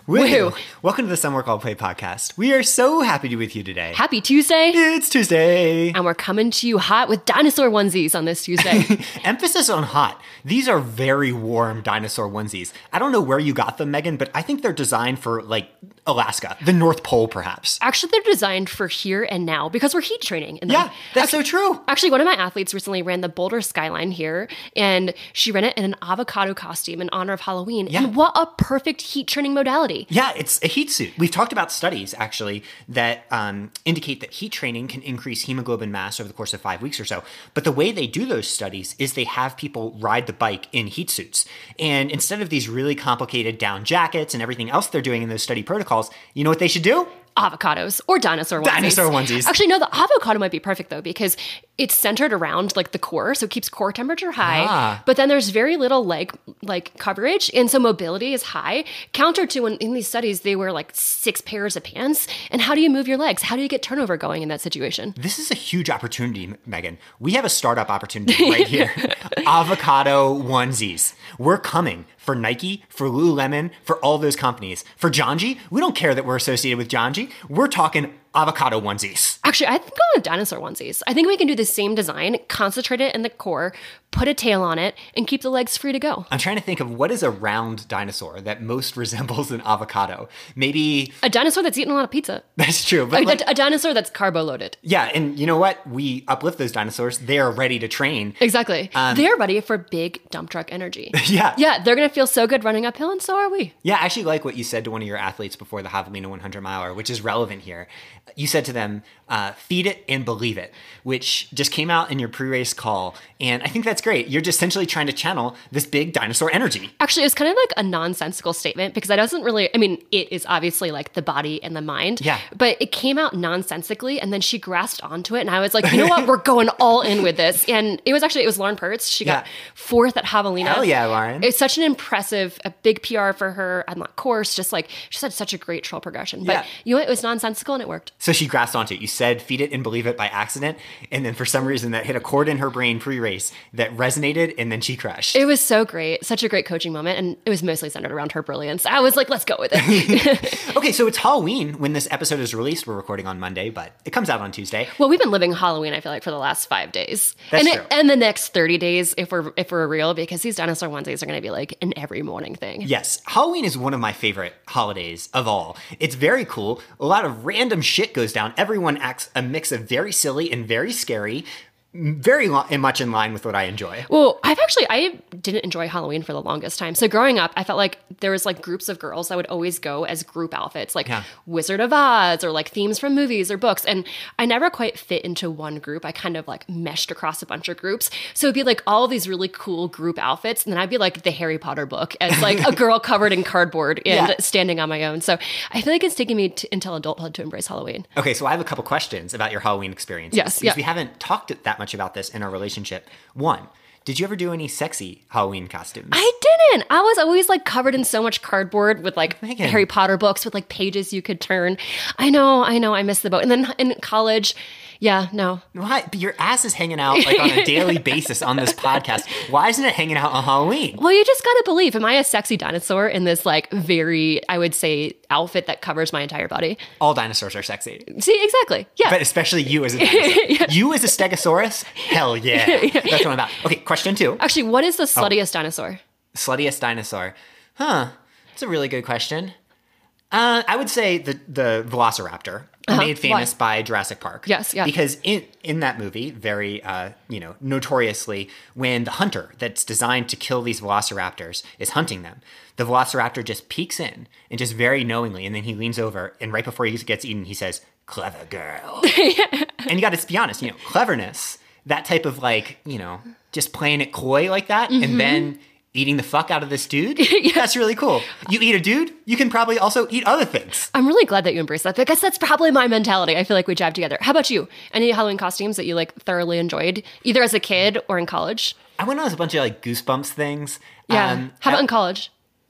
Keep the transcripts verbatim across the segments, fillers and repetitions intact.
Woo. Woo. Welcome to the Some Work All Play podcast. We are so happy to be with you today. Happy Tuesday. It's Tuesday. And we're coming to you hot with dinosaur onesies on this Tuesday. Emphasis on hot. These are very warm dinosaur onesies. I don't know where you got them, Megan, but I think they're designed for like Alaska, the North Pole, perhaps. Actually, they're designed for here and now because we're heat training. In them. Yeah, that's actually, so true. Actually, one of my athletes recently ran the Boulder Skyline here, and she ran it in an avocado costume in honor of Halloween. Yeah. And what a perfect heat training modality. Yeah, it's a heat suit. We've talked about studies, actually, that um, indicate that heat training can increase hemoglobin mass over the course of five weeks or so. But the way they do those studies is they have people ride the bike in heat suits. And instead of these really complicated down jackets and everything else they're doing in those study protocols, you know what they should do? Avocados or dinosaur onesies. Dinosaur onesies. Actually, no, the avocado might be perfect though because it's centered around like the core, so it keeps core temperature high. Ah. But then there's very little leg like coverage, and so mobility is high. Counter to when in these studies they wear like six pairs of pants. And how do you move your legs? How do you get turnover going in that situation? This is a huge opportunity, Megan. We have a startup opportunity right here. Avocado onesies. We're coming for Nike, for Lululemon, for all those companies. For Janji, we don't care that we're associated with Janji. We're talking avocado onesies. Actually, I think going with dinosaur onesies. I think we can do the same design, concentrate it in the core, put a tail on it, and keep the legs free to go. I'm trying to think of what is a round dinosaur that most resembles an avocado. Maybe A dinosaur that's eaten a lot of pizza. that's true. But A, like, a dinosaur that's carbo loaded. yeah, and you know what? We uplift those dinosaurs. They are ready to train. Exactly. Um, They're ready for big dump truck energy. Yeah. Yeah, they're going to feel so good running uphill, and so are we. Yeah, I actually like what you said to one of your athletes before the Javelina one hundred miler, which is relevant here. You said to them, uh, feed it and believe it, which just came out in your pre-race call. And I think that's great. You're just essentially trying to channel this big dinosaur energy. Actually, it's kind of like a nonsensical statement because that doesn't really, I mean, it is obviously like the body and the mind. Yeah. But it came out nonsensically, and then she grasped onto it. And I was like, you know what? We're going all in with this. And it was actually, it was Lauren Pertz. She got Yeah. fourth at Javelina. Hell yeah, Lauren. It's such an impressive, a big P R for her on that course. Just like, she had such a great trail progression. But Yeah. you know what? It was nonsensical and it worked. So she grasped onto it. You said feed it and believe it by accident. And then for some reason that hit a chord in her brain pre-race that resonated, and then she crushed. It was so great. Such a great coaching moment. And it was mostly centered around her brilliance. I was like, let's go with it. Okay, so it's Halloween when this episode is released. We're recording on Monday, but it comes out on Tuesday. Well, we've been living Halloween, I feel like, for the last five days. That's and true. It, and the next thirty days, if we're if we're real, because these dinosaur onesies are going to be like an every morning thing. Yes, Halloween is one of my favorite holidays of all. It's very cool. A lot of random shit goes down. Everyone acts a mix of very silly and very scary, very lo- and much in line with what I enjoy. Well, I've actually, I didn't enjoy Halloween for the longest time. So growing up, I felt like there was like groups of girls that would always go as group outfits, like Yeah. Wizard of Oz or like themes from movies or books. And I never quite fit into one group. I kind of like meshed across a bunch of groups. So it'd be like all of these really cool group outfits. And then I'd be like the Harry Potter book as like a girl covered in cardboard and Yeah. standing on my own. So I feel like it's taken me to, until adulthood to embrace Halloween. Okay, so I have a couple questions about your Halloween experiences. Yes, Because yeah. we haven't talked that much about this in our relationship. One, did you ever do any sexy Halloween costumes? I didn't. I was always like covered in so much cardboard with like Megan. Harry Potter books with like pages you could turn. I know, I know, I missed the boat. And then in college, yeah, no. Why? But your ass is hanging out like on a daily basis on this podcast. Why isn't it hanging out on Halloween? Well, you just gotta believe. Am I a sexy dinosaur in this like very, I would say, outfit that covers my entire body? All dinosaurs are sexy. See, exactly. Yeah. But especially you as a dinosaur. You as a stegosaurus? Hell yeah. That's what I'm about. Okay, question two. Actually, what is the Oh. sluttiest dinosaur? Sluttiest dinosaur. Huh. That's a really good question. Uh, I would say the, the Velociraptor. Uh-huh. Made famous by Jurassic Park. Yes, yeah. Because in in that movie, very uh, you know, notoriously, when the hunter that's designed to kill these velociraptors is hunting them, the velociraptor just peeks in and just very knowingly, and then he leans over, and right before he gets eaten, he says, "Clever girl." And you got to be honest, you know, cleverness, that type of like, you know, just playing it coy like that, Mm-hmm. and then eating the fuck out of this dude. That's really cool. You eat a dude, you can probably also eat other things. I'm really glad that you embrace that because that's probably my mentality. I feel like we jive together. How about you? Any Halloween costumes that you like thoroughly enjoyed, either as a kid or in college? I went on a bunch of like Goosebumps things. Yeah. Um, How about at- in college?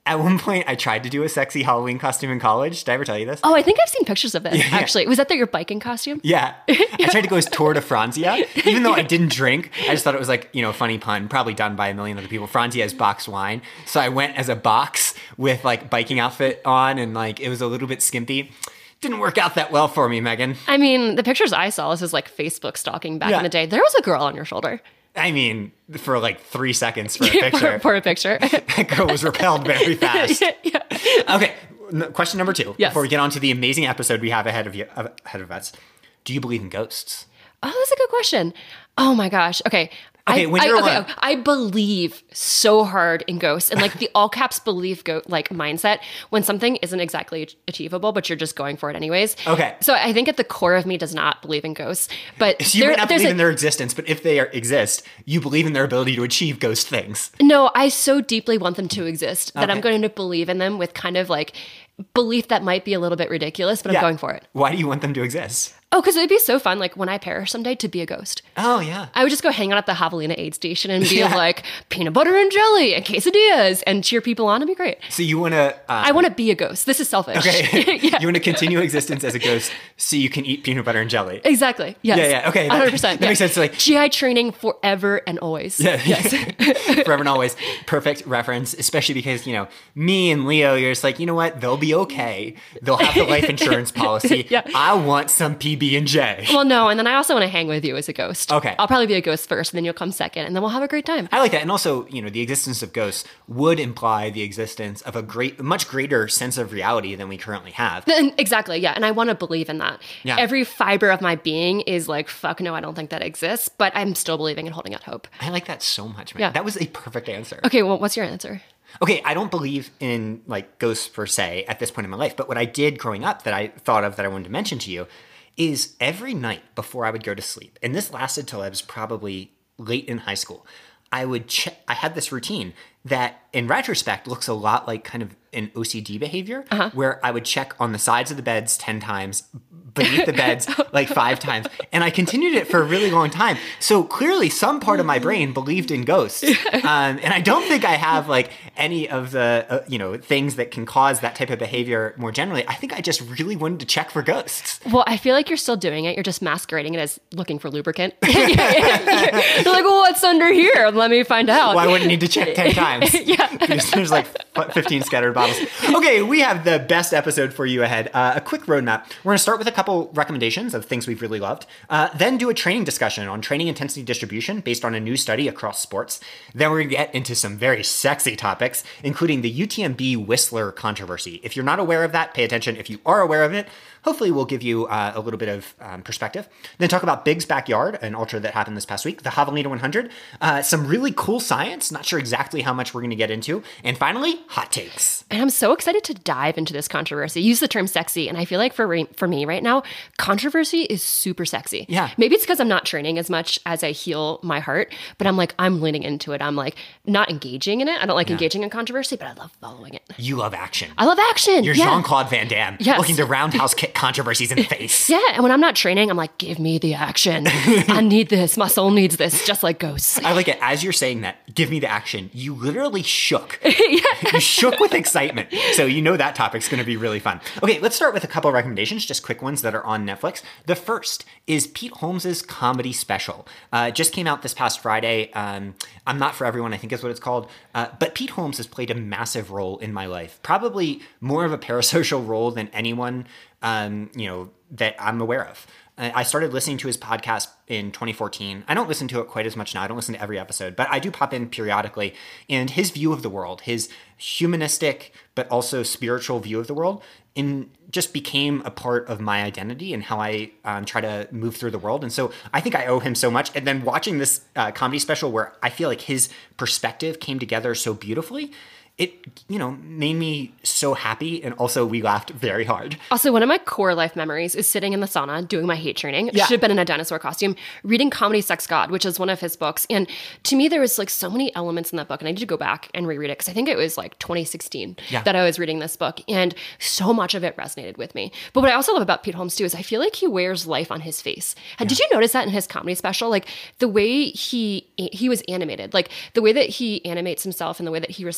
At one point, I tried to do a sexy Halloween costume in college. Did I ever tell you this? Oh, I think I've seen pictures of this, Yeah, yeah. actually. Was that the, your biking costume? Yeah. I tried to go as Tour de Franzia. Even though I didn't drink, I just thought it was like, you know, a funny pun, probably done by a million other people. Franzia is boxed wine. So I went as a box with like biking outfit on and like it was a little bit skimpy. Didn't work out that well for me, Megan. I mean, the pictures I saw, this was like Facebook stalking back Yeah. in the day. There was a girl on your shoulder. I mean, for like three seconds for a picture. for, for a picture. That girl was repelled very fast. yeah. Okay, n- question number two. Yes. Before we get on to the amazing episode we have ahead of you, ahead of us, do you believe in ghosts? Oh, that's a good question. Oh my gosh. Okay. Okay, I, when I, you're okay, alone- I believe so hard in ghosts and like the all caps believe go like mindset when something isn't exactly ach- achievable, but you're just going for it anyways. Okay. So I think at the core of me does not believe in ghosts, but So you there- might not there's believe a- in their existence, but if they are, exist, you believe in their ability to achieve ghost things. No, I so deeply want them to exist that Okay. I'm going to believe in them with kind of like belief that might be a little bit ridiculous, but Yeah. I'm going for it. Why do you want them to exist? Oh, because it'd be so fun, like when I perish someday, to be a ghost. Oh, yeah. I would just go hang out at the Javelina aid station and be Yeah. like peanut butter and jelly and quesadillas and cheer people on. It'd be great. So you want to... Uh, I want to be a ghost. This is selfish. okay. yeah, You want to continue existence as a ghost so you can eat peanut butter and jelly. exactly. Yes. Yeah, yeah, okay, that- one hundred percent. that makes sense, like- G I training forever and always. Yeah. Yes. Forever and always. Perfect reference, especially because, you know, me and Leo, you're just like, you know what? They'll be okay. They'll have the life insurance policy. Yeah. I want some P B and J. Well, no, and then I also want to hang with you as a ghost. Okay. I'll probably be a ghost first, and then you'll come second, and then we'll have a great time. I like that. And also, you know, the existence of ghosts would imply the existence of a great, much greater sense of reality than we currently have. Then, exactly, yeah. And I want to believe in that. Yeah. Every fiber of my being is like, fuck no, I don't think that exists, but I'm still believing and holding out hope. I like that so much, man. Yeah. That was a perfect answer. Okay, well, what's your answer? Okay, I don't believe in like ghosts per se at this point in my life, but what I did growing up that I thought of that I wanted to mention to you is every night before I would go to sleep, and this lasted till I was probably late in high school, I would check, I had this routine that in retrospect looks a lot like kind of an O C D behavior, Uh-huh. where I would check on the sides of the beds ten times, beneath the beds like five times. And I continued it for a really long time. So clearly some part of my brain believed in ghosts. Um, and I don't think I have like any of the, uh, you know, things that can cause that type of behavior more generally. I think I just really wanted to check for ghosts. Well, I feel like you're still doing it. You're just masquerading it as looking for lubricant. You're like, well, what's under here? Let me find out. Well, I wouldn't need to check ten times. Yeah. There's, there's like fifteen scattered bottles. Okay, we have the best episode for you ahead. Uh, a quick roadmap. We're going to start with a couple recommendations of things we've really loved. Uh, then do a training discussion on training intensity distribution based on a new study across sports. Then we're going to get into some very sexy topics, including the U T M B Whistler controversy. If you're not aware of that, pay attention. If you are aware of it, hopefully we'll give you uh, a little bit of um, perspective. Then talk about Big's Backyard, an ultra that happened this past week, the Javelina one hundred, uh, some really cool science, not sure exactly how much we're going to get into, and finally, hot takes. And I'm so excited to dive into this controversy. Use the term sexy, and I feel like for re- for me right now, controversy is super sexy. Yeah. Maybe it's because I'm not training as much as I heal my heart, but I'm like I'm leaning into it. I'm like not engaging in it. I don't like engaging in controversy, but I love following it. You love action. I love action. You're yeah. Jean-Claude Van Damme, Yes. looking to roundhouse kick controversies in the face. Yeah, and when I'm not training, I'm like, give me the action. I need this. My soul needs this, just like ghosts. I like it. As you're saying that, give me the action. You literally shook. You shook with excitement. So you know that topic's going to be really fun. Okay, let's start with a couple of recommendations, just quick ones that are on Netflix. The first is Pete Holmes's comedy special. Uh, it just came out this past Friday. Um, I'm Not For Everyone, I think is what it's called. Uh, but Pete Holmes has played a massive role in my life. Probably more of a parasocial role than anyone, um, you know, that I'm aware of. I started listening to his podcast in twenty fourteen. I don't listen to it quite as much now. I don't listen to every episode, but I do pop in periodically. And his view of the world, his humanistic but also spiritual view of the world, in just became a part of my identity and how I um, try to move through the world. And so I think I owe him so much. And then watching this uh, comedy special where I feel like his perspective came together so beautifully, it, you know, made me so happy. And also we laughed very hard. Also, one of my core life memories is sitting in the sauna doing my hate training. Yeah. Should have been in a dinosaur costume, reading Comedy Sex God, which is one of his books. And to me, there was like so many elements in that book. And I need to go back and reread it because I think it was like twenty sixteen Yeah. that I was reading this book. And so much of it resonated with me. But what I also love about Pete Holmes too is I feel like he wears life on his face. And Did you notice that in his comedy special? Like the way he he was animated, like the way that he animates himself and the way that he responds to things.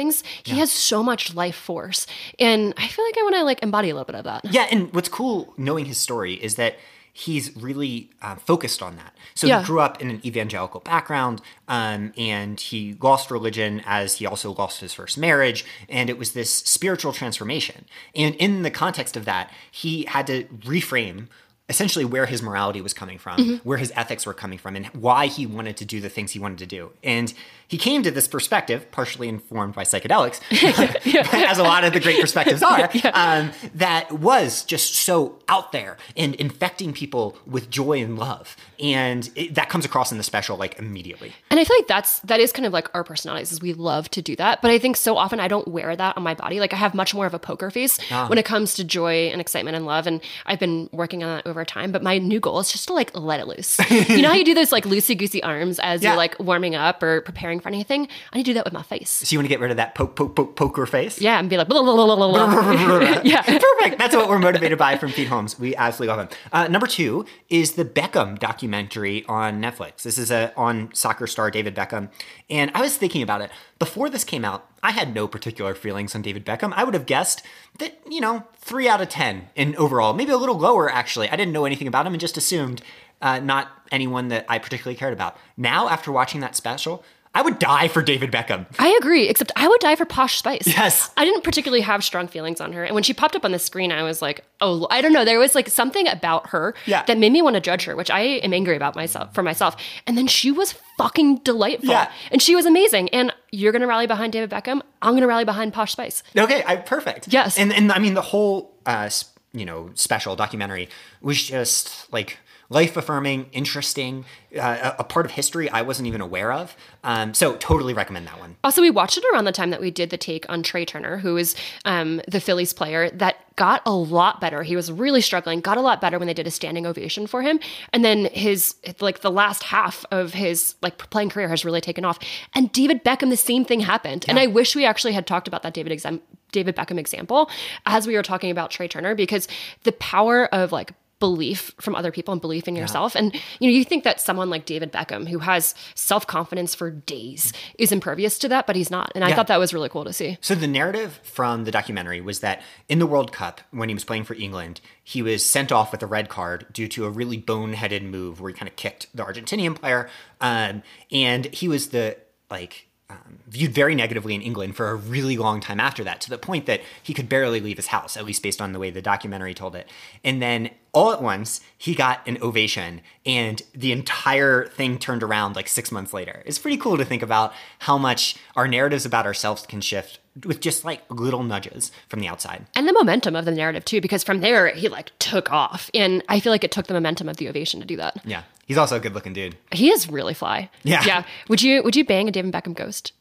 things, he yeah. has so much life force. And I feel like I want to like embody a little bit of that. Yeah. And what's cool knowing his story is that he's really uh, focused on that. So yeah. he grew up in an evangelical background, um, and he lost religion as he also lost his first marriage. And it was this spiritual transformation. And in the context of that, he had to reframe essentially where his morality was coming from, mm-hmm. where his ethics were coming from, and why he wanted to do the things he wanted to do. And he came to this perspective, partially informed by psychedelics, yeah. as a lot of the great perspectives are, yeah. um, that was just so out there and infecting people with joy and love. And it, that comes across in the special like immediately. And I feel like that's that is kind of like our personalities, is we love to do that. But I think so often I don't wear that on my body. Like I have much more of a poker face ah. when it comes to joy and excitement and love. And I've been working on that over time. But my new goal is just to like let it loose. You know how you do those like loosey-goosey arms as yeah. you're like warming up or preparing for anything? I need to do that with my face. So you want to get rid of that poke, poke, poke, poker face? Yeah, and be like, blah, blah, blah, blah, blah. Yeah. Perfect. That's what we're motivated by from Pete Holmes. We absolutely love him. Uh, number two is the Beckham documentary on Netflix. This is a, on soccer star David Beckham. And I was thinking about it. Before this came out, I had no particular feelings on David Beckham. I would have guessed that, you know, three out of ten in overall, maybe a little lower, actually. I didn't know anything about him and just assumed uh, not anyone that I particularly cared about. Now, after watching that special, I would die for David Beckham. I agree, except I would die for Posh Spice. Yes. I didn't particularly have strong feelings on her. And when she popped up on the screen, I was like, oh, I don't know. There was like something about her yeah. that made me want to judge her, which I am angry about myself for myself. And then she was fucking delightful. Yeah. And she was amazing. And you're going to rally behind David Beckham. I'm going to rally behind Posh Spice. Okay, I, perfect. Yes. And, and I mean, the whole, uh, you know, special documentary was just like life-affirming, interesting, uh, a part of history I wasn't even aware of. Um, so totally recommend that one. Also, we watched it around the time that we did the take on Trey Turner, who is um, the Phillies player that got a lot better. He was really struggling, got a lot better when they did a standing ovation for him. And then his, like the last half of his like playing career has really taken off. And David Beckham, the same thing happened. Yeah. And I wish we actually had talked about that David exam- David Beckham example as we were talking about Trey Turner, because the power of like belief from other people and belief in yourself. Yeah. And, you know, you think that someone like David Beckham, who has self-confidence for days, is impervious to that, but he's not. And I yeah. thought that was really cool to see. So the narrative from the documentary was that in the World Cup, when he was playing for England, he was sent off with a red card due to a really boneheaded move where he kind of kicked the Argentinian player. Um, and he was the, like... Um, viewed very negatively in England for a really long time after that, to the point that he could barely leave his house, at least based on the way the documentary told it. And then all at once, he got an ovation, and the entire thing turned around like six months later. It's pretty cool to think about how much our narratives about ourselves can shift with just like little nudges from the outside. And the momentum of the narrative too, because from there, he like took off. And I feel like it took the momentum of the ovation to do that. Yeah. He's also a good looking dude. He is really fly. Yeah. Yeah. Would you, would you bang a David Beckham ghost?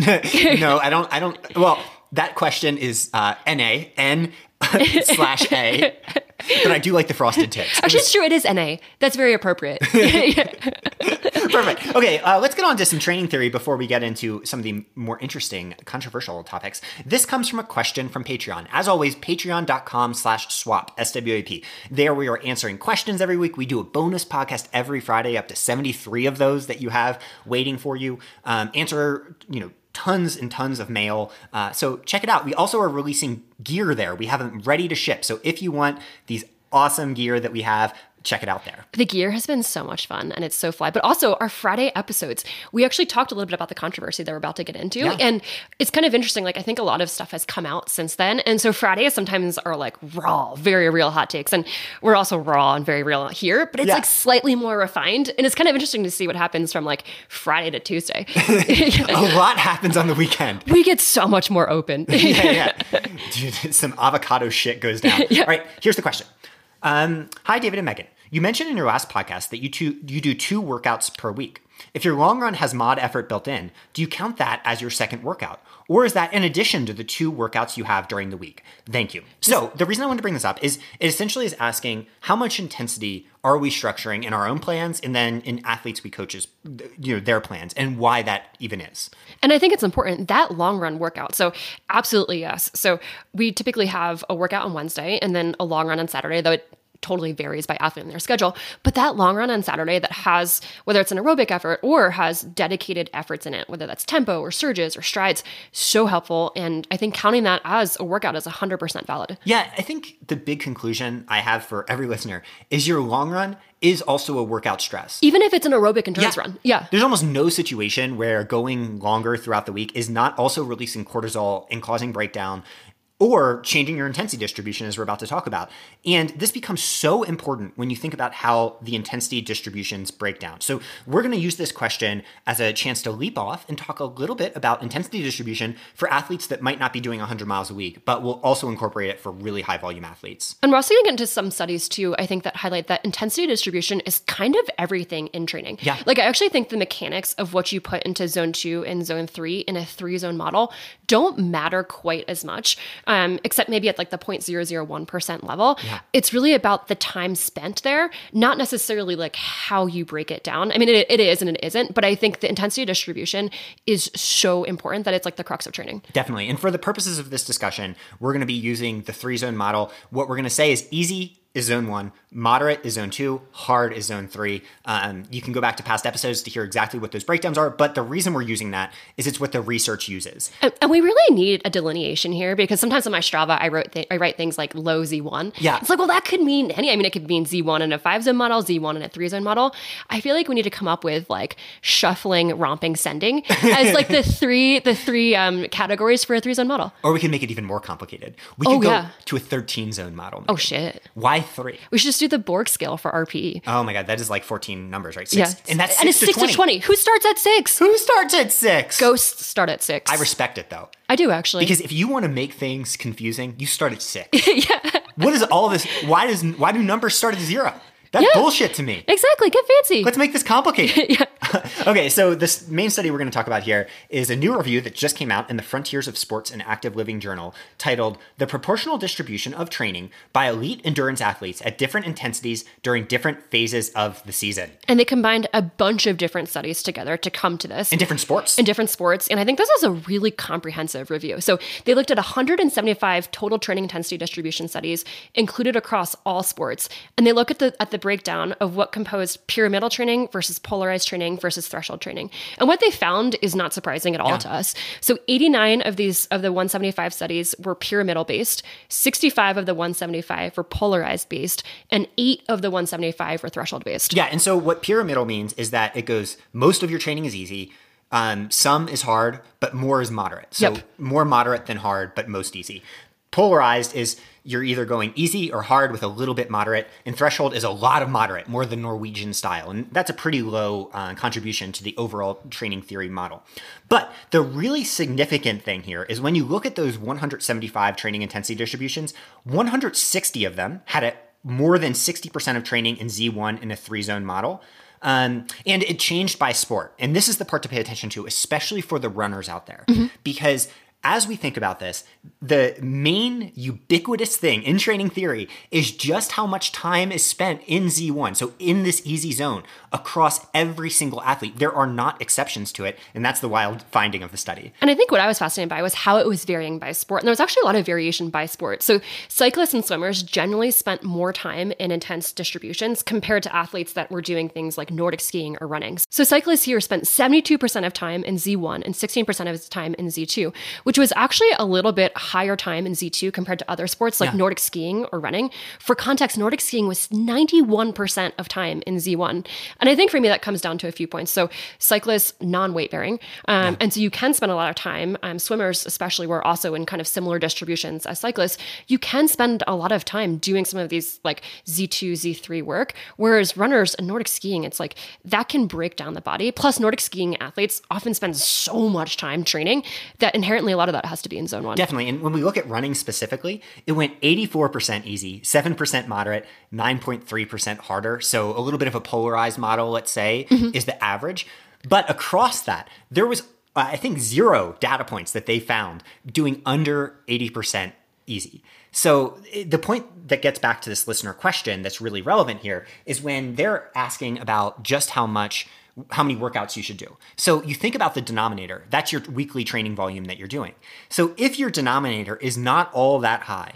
No, I don't, I don't. Well, that question is uh, N A, N slash A. But I do like the frosted tips. Actually, was... it's true. It is N A. That's very appropriate. Perfect. Okay, uh, let's get on to some training theory before we get into some of the more interesting, controversial topics. This comes from a question from Patreon. As always, patreon.com slash swap, S W A P. There we are answering questions every week. We do a bonus podcast every Friday, up to seventy-three of those that you have waiting for you. Um, answer, you know, tons and tons of mail. Uh, so check it out. We also are releasing gear there. We have them ready to ship. So if you want these awesome gear that we have, check it out there. The gear has been so much fun and it's so fly. But also our Friday episodes, we actually talked a little bit about the controversy that we're about to get into. Yeah. And it's kind of interesting. Like I think a lot of stuff has come out since then. And so Fridays sometimes are like raw, very real hot takes. And we're also raw and very real here, but it's yeah. like slightly more refined. And it's kind of interesting to see what happens from like Friday to Tuesday. A lot happens on the weekend. We get so much more open. yeah, yeah. Dude, some avocado shit goes down. Yeah. All right, here's the question. Um, hi, David and Megan. You mentioned in your last podcast that you two, you do two workouts per week. If your long run has mod effort built in, do you count that as your second workout? Or is that in addition to the two workouts you have during the week? Thank you. So the reason I wanted to bring this up is it essentially is asking how much intensity are we structuring in our own plans and then in athletes we coaches, you know, their plans, and why that even is. And I think it's important, that long run workout. So absolutely yes. So we typically have a workout on Wednesday and then a long run on Saturday, though it totally varies by athlete and their schedule. But that long run on Saturday that has, whether it's an aerobic effort or has dedicated efforts in it, whether that's tempo or surges or strides, so helpful. And I think counting that as a workout is one hundred percent valid. Yeah, I think the big conclusion I have for every listener is your long run is also a workout stress. Even if it's an aerobic endurance Yeah. run. Yeah. There's almost no situation where going longer throughout the week is not also releasing cortisol and causing breakdown or changing your intensity distribution, as we're about to talk about. And this becomes so important when you think about how the intensity distributions break down. So we're going to use this question as a chance to leap off and talk a little bit about intensity distribution for athletes that might not be doing one hundred miles a week, but will also incorporate it for really high volume athletes. And we're also going to get into some studies too, I think, that highlight that intensity distribution is kind of everything in training. Yeah. Like, I actually think the mechanics of what you put into zone two and zone three in a three zone model don't matter quite as much. Um, except maybe at like the zero point zero zero one percent level. Yeah. It's really about the time spent there, not necessarily like how you break it down. I mean, it, it is and it isn't, but I think the intensity distribution is so important that it's like the crux of training. Definitely. And for the purposes of this discussion, we're going to be using the three zone model. What we're going to say is easy is zone one, moderate is zone two, hard is zone three. Um, you can go back to past episodes to hear exactly what those breakdowns are, but the reason we're using that is it's what the research uses. And, and we really need a delineation here because sometimes on my Strava, I wrote th- I write things like low Z one. Yeah. It's like, well, that could mean any, I mean, it could mean Z one in a five zone model, Z one in a three zone model. I feel like we need to come up with like shuffling, romping, sending as like the three, the three um, categories for a three zone model. Or we can make it even more complicated. We Oh, could go yeah. to a thirteen zone model. Oh, shit. Why three? We should just do the Borg scale for R P E. Oh my God, that is like fourteen numbers, right? Yeah. Six. And that's and six, it's six to, to 20. twenty. Who starts at six? Who starts at six? Ghosts start at six. I respect it though. I do actually. Because if you want to make things confusing, you start at six. yeah. What is all this? Why does why do numbers start at zero? That's Yeah. bullshit to me. Exactly. Get fancy. Let's make this complicated. yeah. Okay, so this main study we're going to talk about here is a new review that just came out in the Frontiers of Sports and Active Living journal titled The Proportional Distribution of Training by Elite Endurance Athletes at Different Intensities During Different Phases of the Season. And they combined a bunch of different studies together to come to this. In different sports. in different sports. And I think this is a really comprehensive review. So they looked at one hundred seventy-five total training intensity distribution studies included across all sports. And they look at the at the breakdown of what composed pyramidal training versus polarized training versus threshold training. And what they found is not surprising at all Yeah. to us. So eighty-nine of these of the one hundred seventy-five studies were pyramidal based, sixty-five of the one hundred seventy-five were polarized based, and eight of the one hundred seventy-five were threshold based. Yeah, and so what pyramidal means is that it goes, most of your training is easy, um, some is hard, but more is moderate. So Yep. more moderate than hard, but most easy. Polarized is you're either going easy or hard with a little bit moderate, and threshold is a lot of moderate, more the Norwegian style. And that's a pretty low uh, contribution to the overall training theory model. But the really significant thing here is when you look at those one hundred seventy-five training intensity distributions, one hundred sixty of them had a more than sixty percent of training in Z one in a three zone model. Um, and it changed by sport. And this is the part to pay attention to, especially for the runners out there, because as we think about this, the main ubiquitous thing in training theory is just how much time is spent in Z one. So in this easy zone across every single athlete, there are not exceptions to it. And that's the wild finding of the study. And I think what I was fascinated by was how it was varying by sport. And there was actually a lot of variation by sport. So cyclists and swimmers generally spent more time in intense distributions compared to athletes that were doing things like Nordic skiing or running. So cyclists here spent seventy-two percent of time in Z one and sixteen percent of his time in Z two, which was actually a little bit higher time in Z two compared to other sports like Yeah. Nordic skiing or running. For context, Nordic skiing was ninety-one percent of time in Z one. And I think for me, that comes down to a few points. So cyclists, non-weight bearing. Um, And so you can spend a lot of time, um, swimmers especially were also in kind of similar distributions as cyclists. You can spend a lot of time doing some of these like Z two, Z three work. Whereas runners and Nordic skiing, it's like that can break down the body. Plus Nordic skiing athletes often spend so much time training that inherently a lot of that has to be in zone one. Definitely. And when we look at running specifically, it went eighty-four percent easy, seven percent moderate, nine point three percent harder. So a little bit of a polarized model, let's say, is the average. But across that, there was, uh, I think, zero data points that they found doing under eighty percent easy. So i- the point that gets back to this listener question that's really relevant here is when they're asking about just how much how many workouts you should do. So you think about the denominator. That's your weekly training volume that you're doing. So if your denominator is not all that high,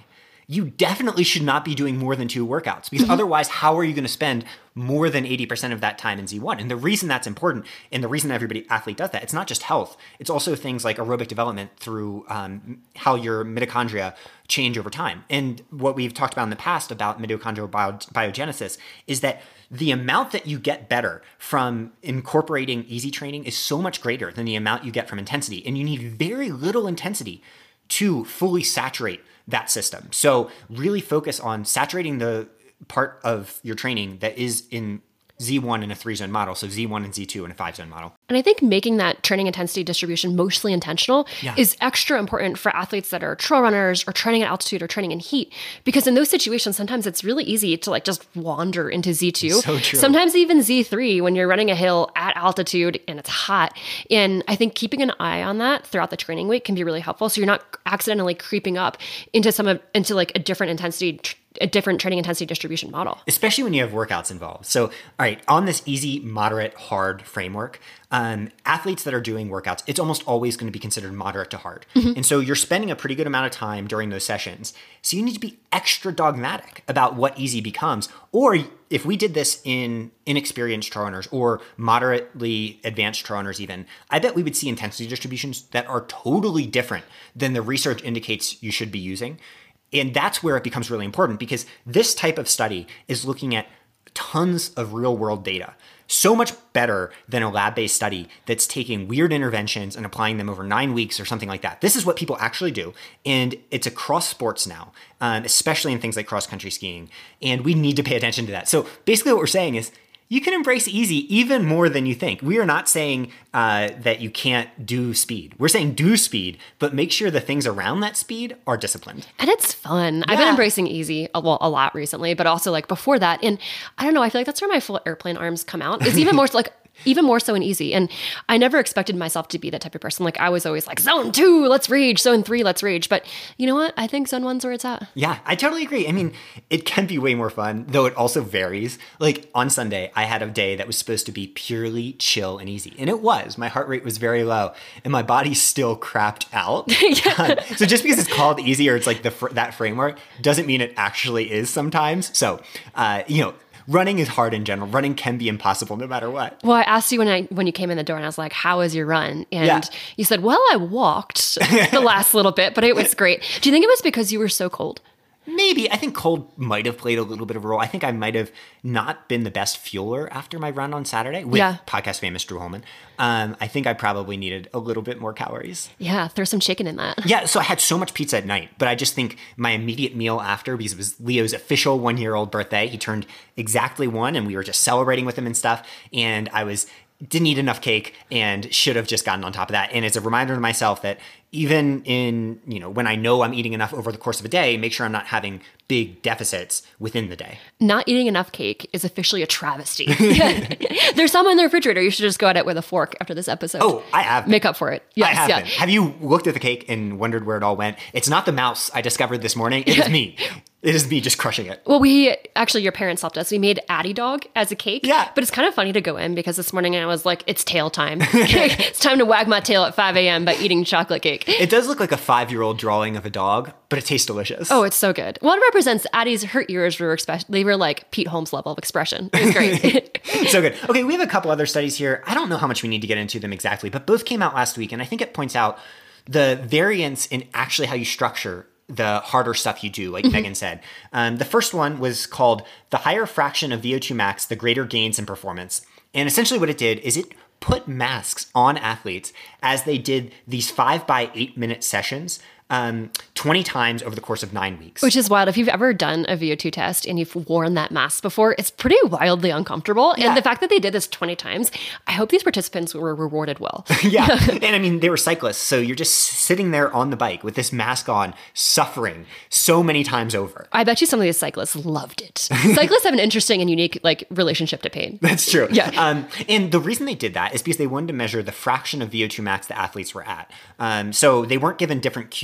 you definitely should not be doing more than two workouts, because otherwise, how are you going to spend more than eighty percent of that time in Z one? And the reason that's important, and the reason everybody athlete does that, it's not just health. It's also things like aerobic development through um, how your mitochondria change over time. And what we've talked about in the past about mitochondrial bio- biogenesis is that the amount that you get better from incorporating easy training is so much greater than the amount you get from intensity. And you need very little intensity to fully saturate that system. So really focus on saturating the part of your training that is in Z one in a three zone model. So Z one and Z two in a five zone model. And I think making that training intensity distribution mostly intentional Yeah. is extra important for athletes that are trail runners or training at altitude or training in heat. Because in those situations, sometimes it's really easy to like just wander into Z two. So true. Sometimes even Z three when you're running a hill at altitude and it's hot. And I think keeping an eye on that throughout the training week can be really helpful. So you're not accidentally creeping up into some of, into like a different intensity tr- a different training intensity distribution model. Especially when you have workouts involved. So, all right, on this easy, moderate, hard framework, um, athletes that are doing workouts, it's almost always going to be considered moderate to hard. Mm-hmm. And so you're spending a pretty good amount of time during those sessions. So you need to be extra dogmatic about what easy becomes. Or if we did this in inexperienced trail runners or moderately advanced trail runners even, I bet we would see intensity distributions that are totally different than the research indicates you should be using. And that's where it becomes really important, because this type of study is looking at tons of real world data. So much better than a lab-based study that's taking weird interventions and applying them over nine weeks or something like that. This is what people actually do. And it's across sports now, um, especially in things like cross-country skiing. And we need to pay attention to that. So basically what we're saying is, you can embrace easy even more than you think. We are not saying uh, that you can't do speed. We're saying do speed, but make sure the things around that speed are disciplined. And it's fun. Yeah. I've been embracing easy a, well, a lot recently, but also like before that. And I don't know, I feel like that's where my full airplane arms come out. It's even more like even more so in easy. And I never expected myself to be that type of person. Like I was always like, zone two, let's rage. Zone three, let's rage. But you know what? I think zone one's where it's at. Yeah, I totally agree. I mean, it can be way more fun, though it also varies. Like on Sunday, I had a day that was supposed to be purely chill and easy. And it was. My heart rate was very low and my body still crapped out. Yeah. Um, so just because it's called easy or it's like the fr- that framework doesn't mean it actually is sometimes. So, uh, you know, running is hard in general. Running can be impossible no matter what. Well, I asked you when I when you came in the door and I was like, how was your run? And yeah. you said, well, I walked the last little bit, but it was great. Do you think it was because you were so cold? Maybe. I think cold might have played a little bit of a role. I think I might have not been the best fueler after my run on Saturday with yeah. podcast famous Drew Holman. Um, I think I probably needed a little bit more calories. Yeah, throw some chicken in that. Yeah, so I had so much pizza at night, but I just think my immediate meal after, because it was Leo's official one-year-old birthday, he turned exactly one, and we were just celebrating with him and stuff, and I was didn't eat enough cake and should have just gotten on top of that. And it's a reminder to myself that even in, you know, when I know I'm eating enough over the course of a day, make sure I'm not having big deficits within the day. Not eating enough cake is officially a travesty. There's some in the refrigerator. You should just go at it with a fork after this episode. Oh, I have. Make up for it. Yes, I have yeah. been. Have you looked at the cake and wondered where it all went? It's not the mouse I discovered this morning. It is me. It is me just crushing it. Well, we actually, your parents helped us. We made Addie Dog as a cake. Yeah. But it's kind of funny to go in because this morning I was like, it's tail time. It's time to wag my tail at five a.m. by eating chocolate cake. It does look like a five-year-old drawing of a dog, but it tastes delicious. Oh, it's so good. Well, it represents Addie's, her ears were, expe- they were like Pete Holmes level of expression. It was great. So good. Okay, we have a couple other studies here. I don't know how much we need to get into them exactly, but both came out last week, and I think it points out the variance in actually how you structure the harder stuff you do, like mm-hmm. Megan said. Um, the first one was called The Higher Fraction of V O two Max, the Greater Gains in Performance. And essentially what it did is it put masks on athletes as they did these five by eight minute sessions um, twenty times over the course of nine weeks. Which is wild. If you've ever done a V O two test and you've worn that mask before, it's pretty wildly uncomfortable. Yeah. And the fact that they did this twenty times, I hope these participants were rewarded well. Yeah. And I mean, they were cyclists. So you're just sitting there on the bike with this mask on, suffering so many times over. I bet you some of these cyclists loved it. Cyclists have an interesting and unique like relationship to pain. That's true. Yeah. Um, and the reason they did that is because they wanted to measure the fraction of V O two max the athletes were at. Um, so they weren't given different cues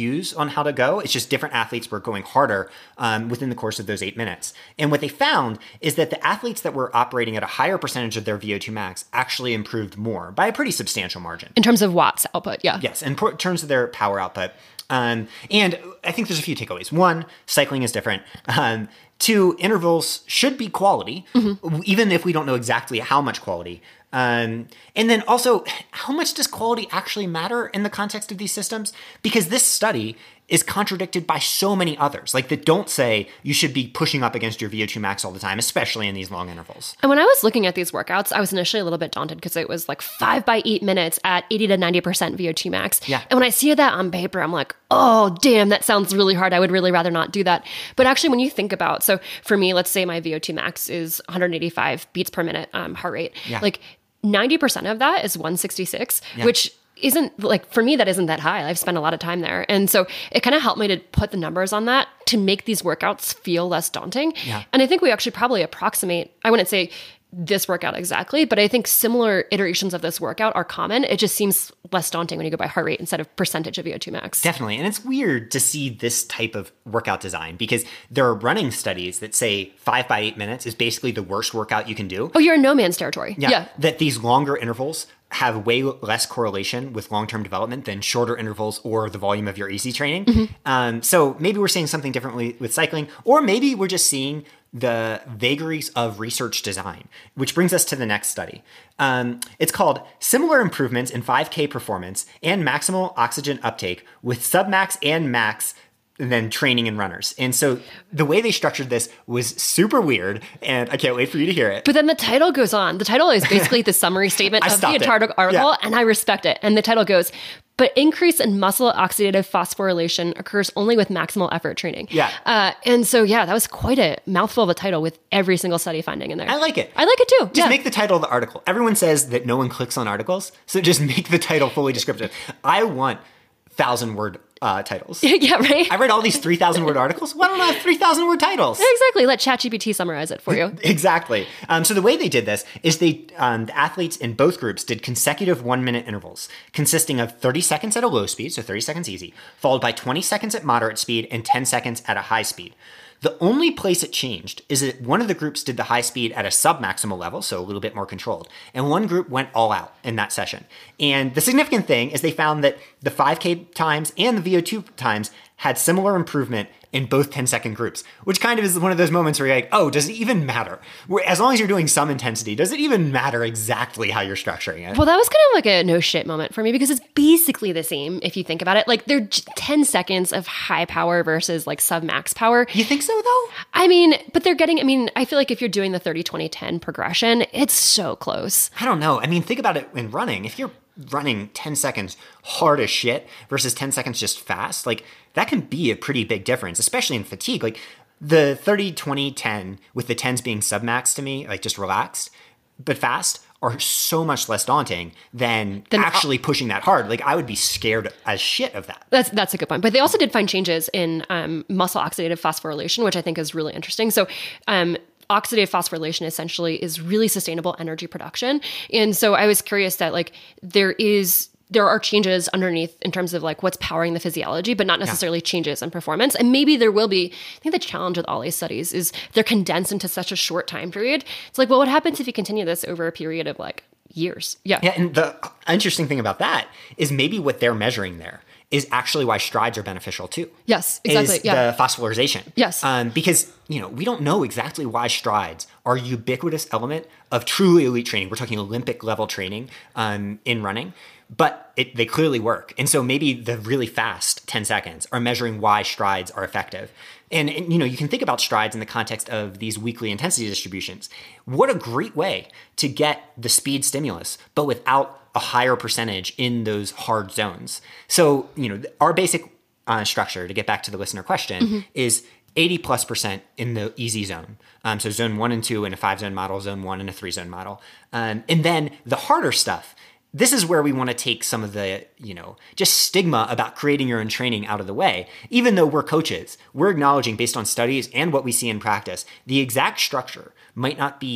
cues on how to go. It's just different athletes were going harder um, within the course of those eight minutes. And what they found is that the athletes that were operating at a higher percentage of their V O two max actually improved more by a pretty substantial margin. In terms of watts output, yeah. Yes, in terms of their power output. Um, and I think there's a few takeaways. One, cycling is different. Um, two, intervals should be quality, mm-hmm. even if we don't know exactly how much quality. Um, and then also, how much does quality actually matter in the context of these systems? Because this study is contradicted by so many others, like that don't say you should be pushing up against your V O two max all the time, especially in these long intervals. And when I was looking at these workouts, I was initially a little bit daunted because it was like five by eight minutes at eighty to ninety percent V O two max. Yeah. And when I see that on paper, I'm like, oh, damn, that sounds really hard. I would really rather not do that. But actually, when you think about, so for me, let's say my V O two max is one hundred eighty-five beats per minute um, heart rate. Yeah. Like ninety percent of that is one sixty-six, yeah. which isn't like, for me, that isn't that high. I've spent a lot of time there. And so it kind of helped me to put the numbers on that to make these workouts feel less daunting. Yeah. And I think we actually probably approximate, I wouldn't say this workout exactly, but I think similar iterations of this workout are common. It just seems less daunting when you go by heart rate instead of percentage of V O two max. Definitely. And it's weird to see this type of workout design because there are running studies that say five by eight minutes is basically the worst workout you can do. Oh, you're in no man's territory. Yeah. yeah. That these longer intervals have way less correlation with long-term development than shorter intervals or the volume of your easy training. Mm-hmm. Um, so maybe we're seeing something differently with cycling, or maybe we're just seeing the vagaries of research design, which brings us to the next study. Um, it's called Similar Improvements in five K Performance and Maximal Oxygen Uptake with Submax and Max and then training and runners. And so the way they structured this was super weird, and I can't wait for you to hear it. But then the title goes on. The title is basically the summary statement of the entire article, yeah. and I respect it. And the title goes, but increase in muscle oxidative phosphorylation occurs only with maximal effort training. Yeah. Uh, and so, yeah, that was quite a mouthful of a title with every single study finding in there. I like it. I like it too. Just yeah. make the title of the article. Everyone says that no one clicks on articles, so just make the title fully descriptive. I want thousand word uh, titles. yeah, right? I read all these three thousand word articles. Why don't I have three thousand word titles? Exactly. Let ChatGPT summarize it for you. Exactly. Um, so the way they did this is they, um, the athletes in both groups did consecutive one minute intervals consisting of thirty seconds at a low speed, so thirty seconds easy, followed by twenty seconds at moderate speed and ten seconds at a high speed. The only place it changed is that one of the groups did the high speed at a sub-maximal level, so a little bit more controlled, and one group went all out in that session. And the significant thing is they found that the five K times and the V O two times had similar improvement in both ten second groups, which kind of is one of those moments where you're like, oh, does it even matter? Where, as long as you're doing some intensity, does it even matter exactly how you're structuring it? Well, that was kind of like a no shit moment for me because it's basically the same if you think about it. Like they're ten seconds of high power versus like sub max power. You think so though? I mean, but they're getting, I mean, I feel like if you're doing the thirty twenty ten progression, it's so close. I don't know. I mean, think about it in running. If you're running ten seconds hard as shit versus ten seconds just fast, like that can be a pretty big difference, especially in fatigue. Like the thirty twenty ten with the tens being submax to me, like just relaxed, but fast, are so much less daunting than, than actually uh, pushing that hard. Like I would be scared as shit of that. That's that's a good point. But they also did find changes in um, muscle oxidative phosphorylation, which I think is really interesting. So um, oxidative phosphorylation essentially is really sustainable energy production. And so I was curious that like there is there are changes underneath in terms of like what's powering the physiology, but not necessarily yeah. changes in performance. And maybe there will be, I think the challenge with all these studies is they're condensed into such a short time period. It's like, well, what happens if you continue this over a period of like years? Yeah. Yeah. And the interesting thing about that is maybe what they're measuring there is actually why strides are beneficial too. Yes, exactly. Is yeah. the phosphorylation. Yes. Um, because, you know, we don't know exactly why strides are a ubiquitous element of truly elite training. We're talking Olympic level training um, in running, but it, they clearly work. And so maybe the really fast ten seconds are measuring why strides are effective. And, and, you know, you can think about strides in the context of these weekly intensity distributions. What a great way to get the speed stimulus, but without a higher percentage in those hard zones. So, you know, our basic uh, structure, to get back to the listener question, mm-hmm. is eighty plus percent in the easy zone. Um, so zone one and two in a five zone model, zone one in a three zone model. Um, and then the harder stuff, this is where we want to take some of the, you know, just stigma about creating your own training out of the way. Even though we're coaches, we're acknowledging based on studies and what we see in practice, the exact structure might not be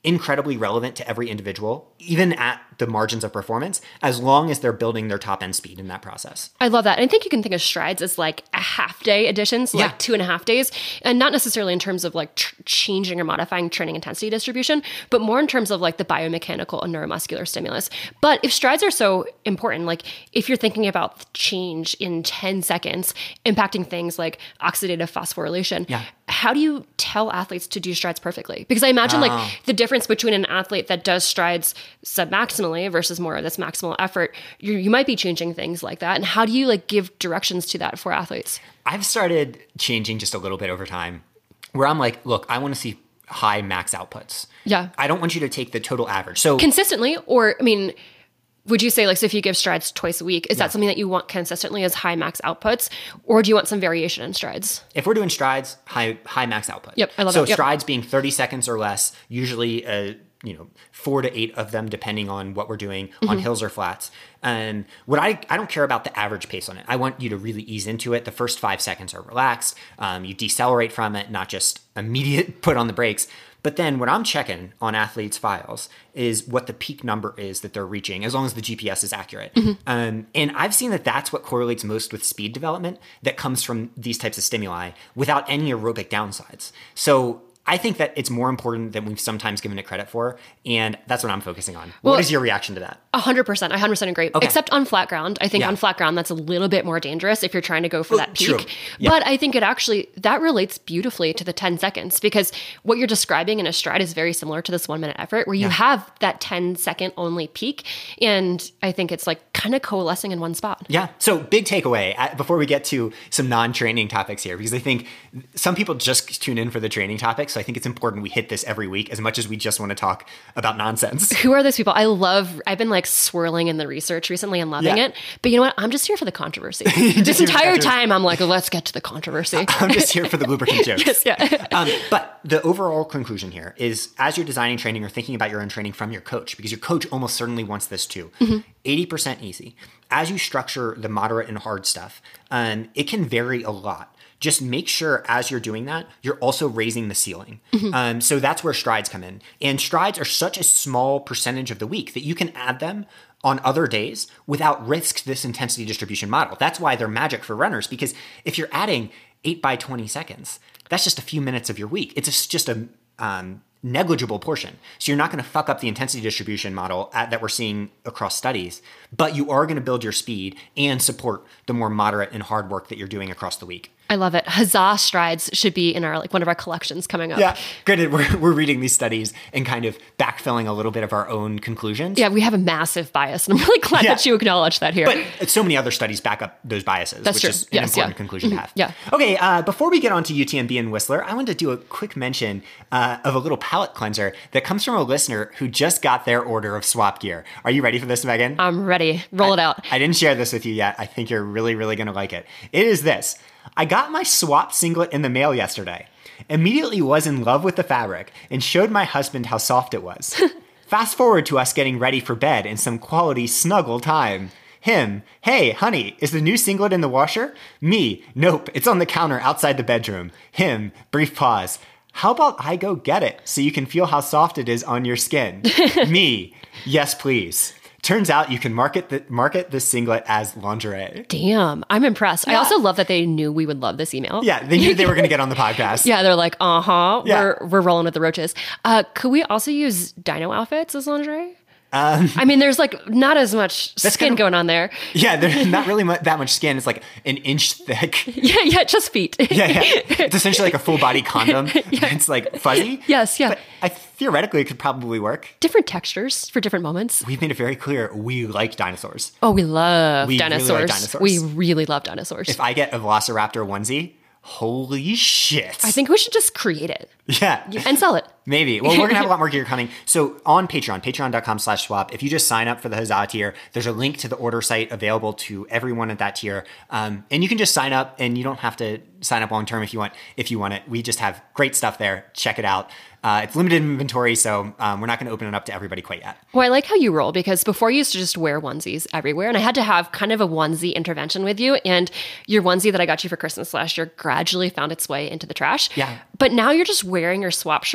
incredibly relevant to every individual, even at the margins of performance, as long as they're building their top end speed in that process. I love that. And I think you can think of strides as like a half day addition, so Yeah. like two and a half days, and not necessarily in terms of like tr- changing or modifying training intensity distribution, but more in terms of like the biomechanical and neuromuscular stimulus. But if strides are so important, like if you're thinking about change in ten seconds, impacting things like oxidative phosphorylation, Yeah. how do you tell athletes to do strides perfectly? Because I imagine Oh. like the difference between an athlete that does strides submaximally versus more of this maximal effort, you, you might be changing things like that. And how do you like give directions to that for athletes? I've started changing just a little bit over time where I'm like, look, I want to see high max outputs. Yeah. I don't want you to take the total average. So Consistently, or I mean, would you say like, so if you give strides twice a week, is that something that you want consistently as high max outputs, or do you want some variation in strides? if we're doing strides, high high max output. Yep, I love so that. Yep. strides being thirty seconds or less, usually uh, you know, four to eight of them, depending on what we're doing Mm-hmm. on hills or flats. And what I I don't care about the average pace on it. I want you to really ease into it. The first five seconds are relaxed. Um, you decelerate from it, not just immediate put on the brakes. But then what I'm checking on athletes' files is what the peak number is that they're reaching, as long as the G P S is accurate. Mm-hmm. Um, and I've seen that that's what correlates most with speed development that comes from these types of stimuli without any aerobic downsides. So I think that it's more important than we've sometimes given it credit for. And that's what I'm focusing on. Well, what is your reaction to that? A hundred percent. I one hundred percent agree. Okay. Except on flat ground. I think Yeah. on flat ground, that's a little bit more dangerous if you're trying to go for that true. peak. Yeah. But I think it actually, that relates beautifully to the ten seconds, because what you're describing in a stride is very similar to this one minute effort where you Yeah. have that ten second only peak. And I think it's like kind of coalescing in one spot. Yeah. So big takeaway uh, before we get to some non-training topics here, because I think some people just tune in for the training topics. So I think it's important we hit this every week as much as we just want to talk about nonsense. Who are those people? I love, I've been like swirling in the research recently and loving Yeah. it. But you know what? I'm just here for the controversy. This here for the entire controversy. time, I'm like, let's get to the controversy. I'm just here for the lubricant jokes. Yes, yeah. Um, but the overall conclusion here is as you're designing training or thinking about your own training from your coach, because your coach almost certainly wants this too, Mm-hmm. eighty percent easy. As you structure the moderate and hard stuff, um, it can vary a lot. Just make sure as you're doing that, you're also raising the ceiling. Mm-hmm. Um, so that's where strides come in. And strides are such a small percentage of the week that you can add them on other days without risk this intensity distribution model. That's why they're magic for runners, because if you're adding eight by twenty seconds, that's just a few minutes of your week. It's just, just a um, negligible portion. So you're not going to fuck up the intensity distribution model at, that we're seeing across studies, but you are going to build your speed and support the more moderate and hard work that you're doing across the week. I love it. Huzzah strides should be in our like one of our collections coming up. Yeah, granted, we're, we're reading these studies and kind of backfilling a little bit of our own conclusions. Yeah, we have a massive bias, and I'm really glad Yeah. that you acknowledge that here. But so many other studies back up those biases, That's which true. is an Yes, important yeah. conclusion to have. Yeah. Okay, uh, before we get on to U T M B and Whistler, I wanted to do a quick mention uh, of a little palate cleanser that comes from a listener who just got their order of swap gear. Are you ready for this, Megan? I'm ready. Roll it out. I didn't share this with you yet. I think you're really, really going to like it. It is this. I got my swap singlet in the mail yesterday. Immediately was in love with the fabric and showed my husband how soft it was. Fast forward to us getting ready for bed and some quality snuggle time. Him, hey, honey, is the new singlet in the washer? Me, nope, it's on the counter outside the bedroom. Him, brief pause. How about I go get it so you can feel how soft it is on your skin? Me, yes, please. Turns out you can market the, market this singlet as lingerie. Damn, I'm impressed. I Yeah. also love that they knew we would love this email. Yeah, they knew they were going to get on the podcast. Yeah, they're like, uh huh, Yeah. we're we're rolling with the roaches. Uh, could we also use dino outfits as lingerie? Um, I mean, there's like not as much skin kind of- going on there. Yeah, there's not really mu- that much skin. It's like an inch thick. Yeah, yeah, just feet. Yeah, yeah. It's essentially like a full body condom. It's like fuzzy. Yes, yeah. But I theoretically it could probably work. Different textures for different moments. We've made it very clear we like dinosaurs. Oh, we love We really like dinosaurs. dinosaurs. We really love dinosaurs. If I get a Velociraptor onesie, holy shit. I think we should just create it Yeah. and sell it. Maybe. Well, we're going to have a lot more gear coming. So on Patreon, patreon.com slash swap, if you just sign up for the Huzzah tier, there's a link to the order site available to everyone at that tier. Um, and you can just sign up and you don't have to sign up long term if you want, if you want it. We just have great stuff there. Check it out. Uh, it's limited inventory, so um, we're not going to open it up to everybody quite yet. Well, I like how you roll because before you used to just wear onesies everywhere, and I had to have kind of a onesie intervention with you. And your onesie that I got you for Christmas last year gradually found its way into the trash. Yeah. But now you're just wearing your swap shirt everywhere.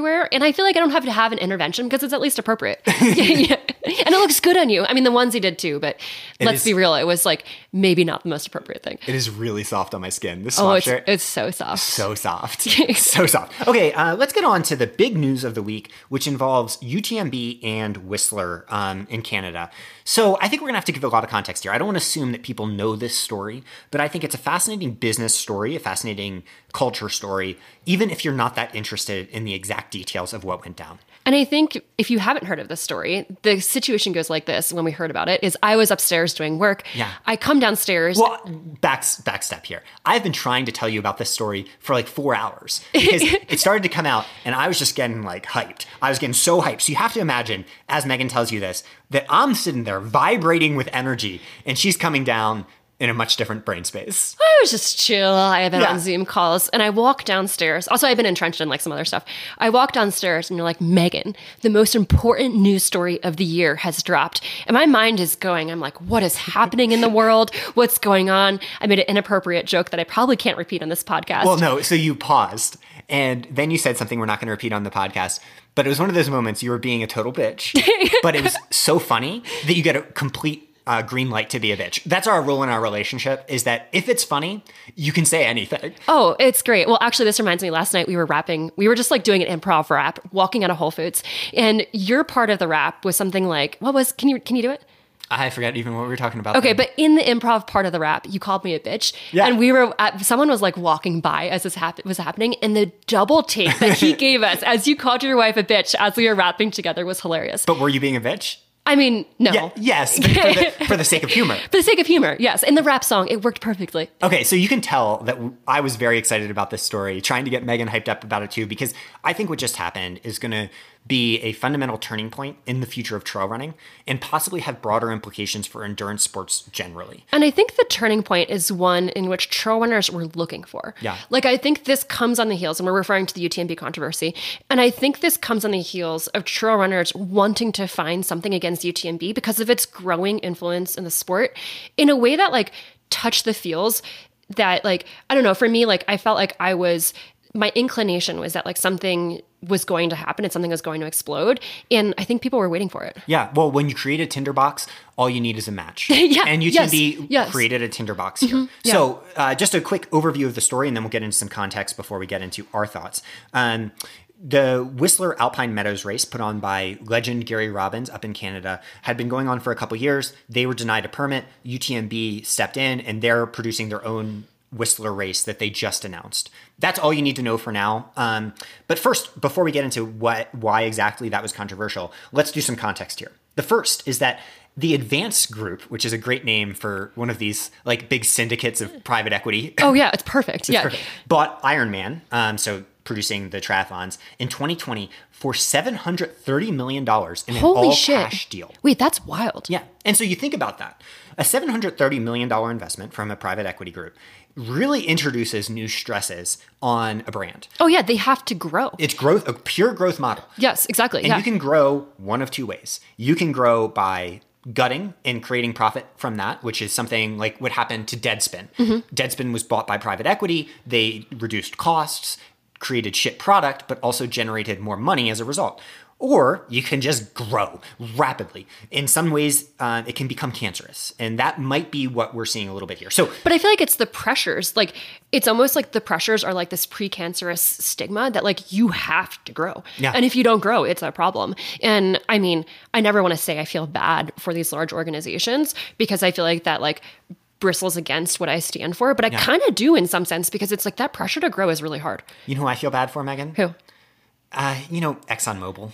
everywhere. And I feel like I don't have to have an intervention because it's at least appropriate. Yeah. And it looks good on you. I mean, the onesie did too, but It let's is- be real. It was like maybe not the most appropriate thing. It is really soft on my skin. This Oh, swap it's, shirt. it's so soft. So soft. So soft. Okay, uh, let's get on to the big news of the week, which involves U T M B and Whistler um, in Canada. So I think we're going to have to give a lot of context here. I don't want to assume that people know this story, but I think it's a fascinating business story, a fascinating culture story, even if you're not that interested in the exact details of what went down. And I think if you haven't heard of this story, the situation goes like this when we heard about it is I was upstairs doing work. Yeah. I come downstairs. Well, back, back step here. I've been trying to tell you about this story for like four hours because it started to come out and I was just getting like hyped. I was getting so hyped. So you have to imagine, as Megan tells you this, that I'm sitting there vibrating with energy and she's coming down in a much different brain space. I was just chill. I have been Yeah. on Zoom calls and I walk downstairs. Also, I've been entrenched in like some other stuff. I walk downstairs and you're like, Megan, the most important news story of the year has dropped. And my mind is going, I'm like, what is happening in the world? What's going on? I made an inappropriate joke that I probably can't repeat on this podcast. Well, no, so you paused and then you said something we're not going to repeat on the podcast. But it was one of those moments you were being a total bitch, but it was so funny that you get a complete uh, green light to be a bitch. That's our rule in our relationship is that if it's funny, you can say anything. Oh, it's great. Well, actually, this reminds me, last night we were rapping. We were just like doing an improv rap, walking out of Whole Foods. And your part of the rap was something like, what was, can you, can you do it? I forget even what we were talking about. Okay, then. but in the improv part of the rap, you called me a bitch. Yeah. And we were at, someone was like walking by as this hap- was happening, and the double take that he gave us as you called your wife a bitch as we were rapping together was hilarious. But were you being a bitch? I mean, no. Yeah, yes, but for the, for the sake of humor. For the sake of humor, yes. In the rap song, it worked perfectly. Okay, so you can tell that w- I was very excited about this story, trying to get Megan hyped up about it too, because I think what just happened is going to be a fundamental turning point in the future of trail running and possibly have broader implications for endurance sports generally. And I think the turning point is one in which trail runners were looking for. Yeah. Like, I think this comes on the heels, and we're referring to the U T M B controversy, and I think this comes on the heels of trail runners wanting to find something against U T M B because of its growing influence in the sport in a way that, like, touched the feels that, like, I don't know, for me, like, I felt like I was, my inclination was that, like, something was going to happen and something was going to explode. And I think people were waiting for it. Yeah, well, when you create a tinderbox, all you need is a match. Yeah, and U T M B yes, yes. created a tinderbox here. yeah. So uh, just a quick overview of the story, and then we'll get into some context before we get into our thoughts. Um, the Whistler Alpine Meadows race put on by legend Gary Robbins up in Canada had been going on for a couple years. They were denied a permit. U T M B stepped in, and they're producing their own Whistler race that they just announced. That's all you need to know for now. Um, but first, before we get into what why exactly that was controversial, let's do some context here. The first is that the Advance Group, which is a great name for one of these like big syndicates of private equity, Oh, yeah, it's perfect. yeah. perfect, bought Ironman, um, so producing the triathlons, in twenty twenty for seven hundred thirty million dollars in an Holy all-cash shit. deal. Wait, that's wild. Yeah. And so you think about that. A seven hundred thirty million dollars investment from a private equity group really introduces new stresses on a brand. Oh, yeah, they have to grow. It's growth, a pure growth model. Yes, exactly. And yeah. you can grow one of two ways. You can grow by gutting and creating profit from that, which is something like what happened to Deadspin. Mm-hmm. Deadspin was bought by private equity. They reduced costs, created shit product, but also generated more money as a result. Or you can just grow rapidly. In some ways, uh, it can become cancerous. And that might be what we're seeing a little bit here. So But I feel like it's the pressures. Like, it's almost like the pressures are like this precancerous stigma that, like, you have to grow. Yeah. And if you don't grow, it's a problem. And I mean, I never want to say I feel bad for these large organizations because I feel like that, like, bristles against what I stand for. But I Yeah. kind of do in some sense because it's like that pressure to grow is really hard. you know who I feel bad for, Megan? Who? Uh, you know, ExxonMobil.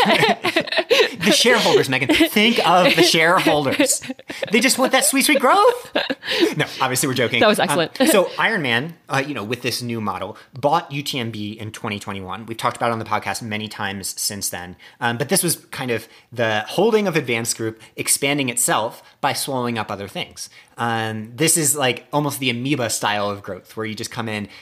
yeah. The shareholders, Megan. Think of the shareholders. They just want that sweet, sweet growth. No, obviously we're joking. That was excellent. Um, so Ironman, uh, you know, with this new model, bought U T M B in twenty twenty-one. We've talked about it on the podcast many times since then. Um, but this was kind of the holding of Advanced Group expanding itself by swallowing up other things. Um, this is like almost the amoeba style of growth where you just come in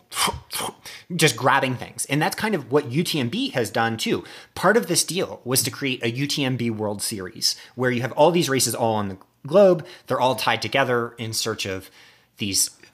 just grabbing things. And that's kind of what U T M B has done too. Part of this deal was to create a U T M B World Series where you have all these races all on the globe. They're all tied together in search of these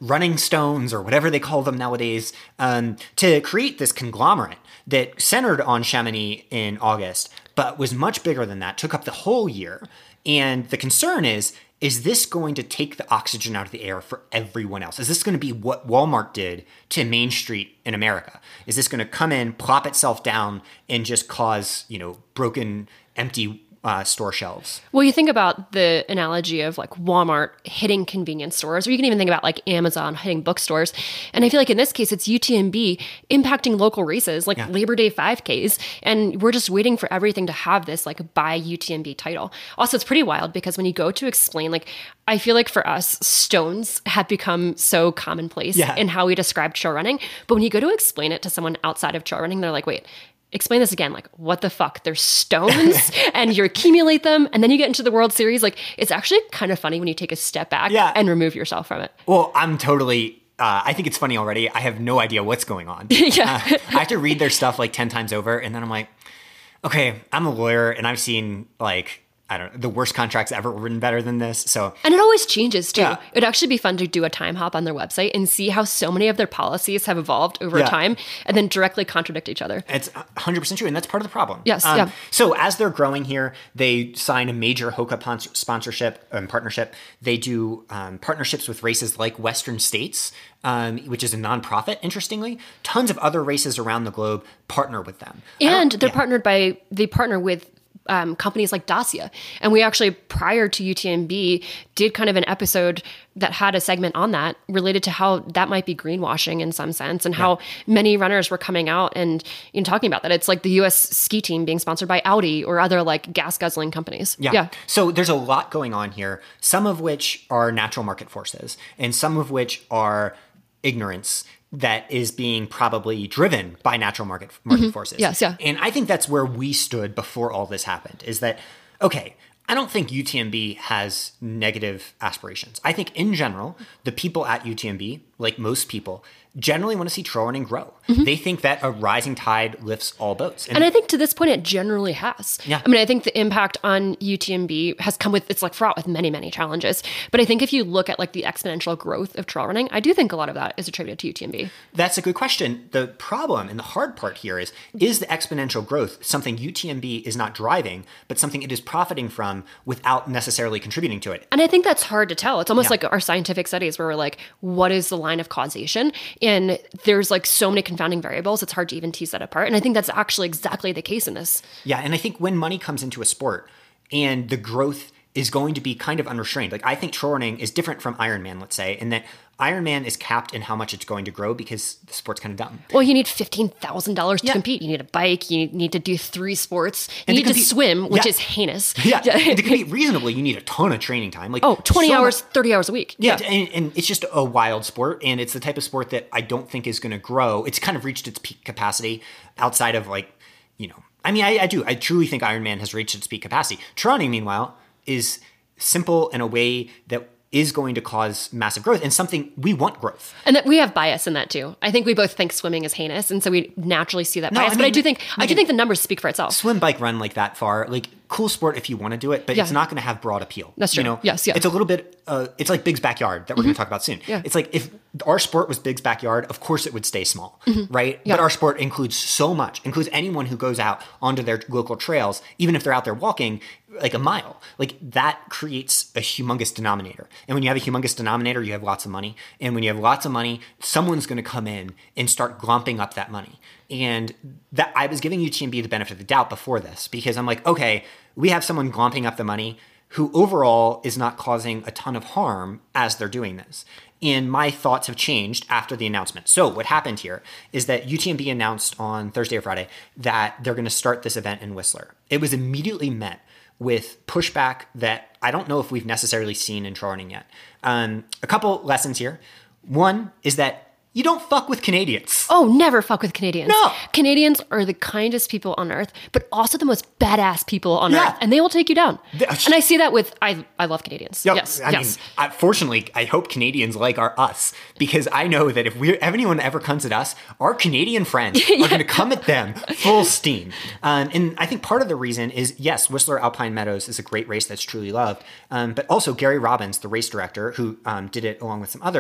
running stones or whatever they call them nowadays, um, to create this conglomerate that centered on Chamonix in August, but was much bigger than that, took up the whole year. And the concern is, is this going to take the oxygen out of the air for everyone else? Is this going to be what Walmart did to Main Street in America? Is this going to come in, plop itself down, and just cause, you know, broken, empty uh, store shelves? Well, you think about the analogy of like Walmart hitting convenience stores, or you can even think about like Amazon hitting bookstores. And I feel like in this case, it's U T M B impacting local races like yeah. Labor Day five Ks. And we're just waiting for everything to have this like by U T M B title. Also, it's pretty wild because when you go to explain, like, I feel like for us, stones have become so commonplace yeah. in how we describe trail running. But when you go to explain it to someone outside of trail running, they're like, wait, explain this again. Like, what the fuck? There's stones and you accumulate them and then you get into the World Series. Like, it's actually kind of funny when you take a step back yeah. and remove yourself from it. Well, I'm totally, uh, I think it's funny already. I have no idea what's going on. yeah. uh, I have to read their stuff like ten times over. And then I'm like, okay, I'm a lawyer and I've seen like, I don't know, the worst contracts ever written better than this. So, and it always changes too. Yeah. It'd actually be fun to do a time hop on their website and see how so many of their policies have evolved over yeah. time and then directly contradict each other. It's one hundred percent true. And that's part of the problem. Yes. Um, yeah. So as they're growing here, they sign a major Hoka sponsorship and partnership. They do um, partnerships with races like Western States, um, which is a nonprofit, interestingly. Tons of other races around the globe partner with them. And they're yeah. partnered by, they partner with Um, companies like Dacia. And we actually, prior to U T M B, did kind of an episode that had a segment on that related to how that might be greenwashing in some sense and yeah. how many runners were coming out and you know, talking about that. It's like the U S ski team being sponsored by Audi or other like gas guzzling companies. Yeah. yeah. So there's a lot going on here, some of which are natural market forces and some of which are ignorance that is being probably driven by natural market market mm-hmm. forces. Yes, yeah. And I think that's where we stood before all this happened, is that, okay, I don't think U T M B has negative aspirations. I think in general, the people at U T M B, like most people, generally want to see trail running grow. Mm-hmm. They think that a rising tide lifts all boats. And, and I think to this point, it generally has. Yeah. I mean, I think the impact on U T M B has come with, it's like fraught with many, many challenges. But I think if you look at like the exponential growth of trail running, I do think a lot of that is attributed to U T M B. That's a good question. The problem and the hard part here is, is the exponential growth something U T M B is not driving, but something it is profiting from without necessarily contributing to it? And I think that's hard to tell. It's almost Yeah. like our scientific studies where we're like, what is the line of causation? And there's like so many confounding variables, it's hard to even tease that apart. And I think that's actually exactly the case in this. Yeah, and I think when money comes into a sport and the growth is going to be kind of unrestrained, like I think trail running is different from Ironman, let's say, in that Ironman is capped in how much it's going to grow because the sport's kind of dumb. Well, you need fifteen thousand dollars to Yeah. compete. You need a bike. You need to do three sports. You And to need to compete- swim, which Yeah. is heinous. Yeah, and to compete reasonably, you need a ton of training time. Like Oh, twenty so hours, much- thirty hours a week. Yeah, and, and it's just a wild sport, and it's the type of sport that I don't think is going to grow. It's kind of reached its peak capacity outside of like, you know, I mean, I, I do. I truly think Ironman has reached its peak capacity. Trail running, meanwhile, is simple in a way that is going to cause massive growth and something we want growth. And that we have bias in that too. I think we both think swimming is heinous, and so we naturally see that No, bias. I but I mean, do think I do Megan, think the numbers speak for itself. Swim, bike, run like that far, like cool sport if you want to do it, but Yeah. it's not going to have broad appeal. That's You true. know, Yes, yeah. It's a little bit. Uh, it's like Big's backyard that we're going to talk about soon. Yeah. It's like if our sport was Big's backyard, of course it would stay small, right? Yeah. But our sport includes so much, includes anyone who goes out onto their local trails, even if they're out there walking like a mile. Like that creates a humongous denominator. And when you have a humongous denominator, you have lots of money. And when you have lots of money, someone's going to come in and start glomping up that money. And that I was giving U T M B the benefit of the doubt before this because I'm like, okay, we have someone glomping up the money who overall is not causing a ton of harm as they're doing this. And my thoughts have changed after the announcement. So what happened here is that U T M B announced on Thursday or Friday that they're going to start this event in Whistler. It was immediately met with pushback that I don't know if we've necessarily seen in trail running yet. Um, a couple lessons here. One is that you don't fuck with Canadians. Oh, never fuck with Canadians. No. Canadians are the kindest people on earth, but also the most badass people on Yeah. earth, and they will take you down. The- and I see that with I. I love Canadians. Yo, yes, I yes. mean, I, fortunately, I hope Canadians like our us because I know that if we if anyone ever comes at us, our Canadian friends are going to come at them full steam. Um, and I think part of the reason is yes, Whistler Alpine Meadows is a great race that's truly loved, um, but also Gary Robbins, the race director who um, did it along with some others,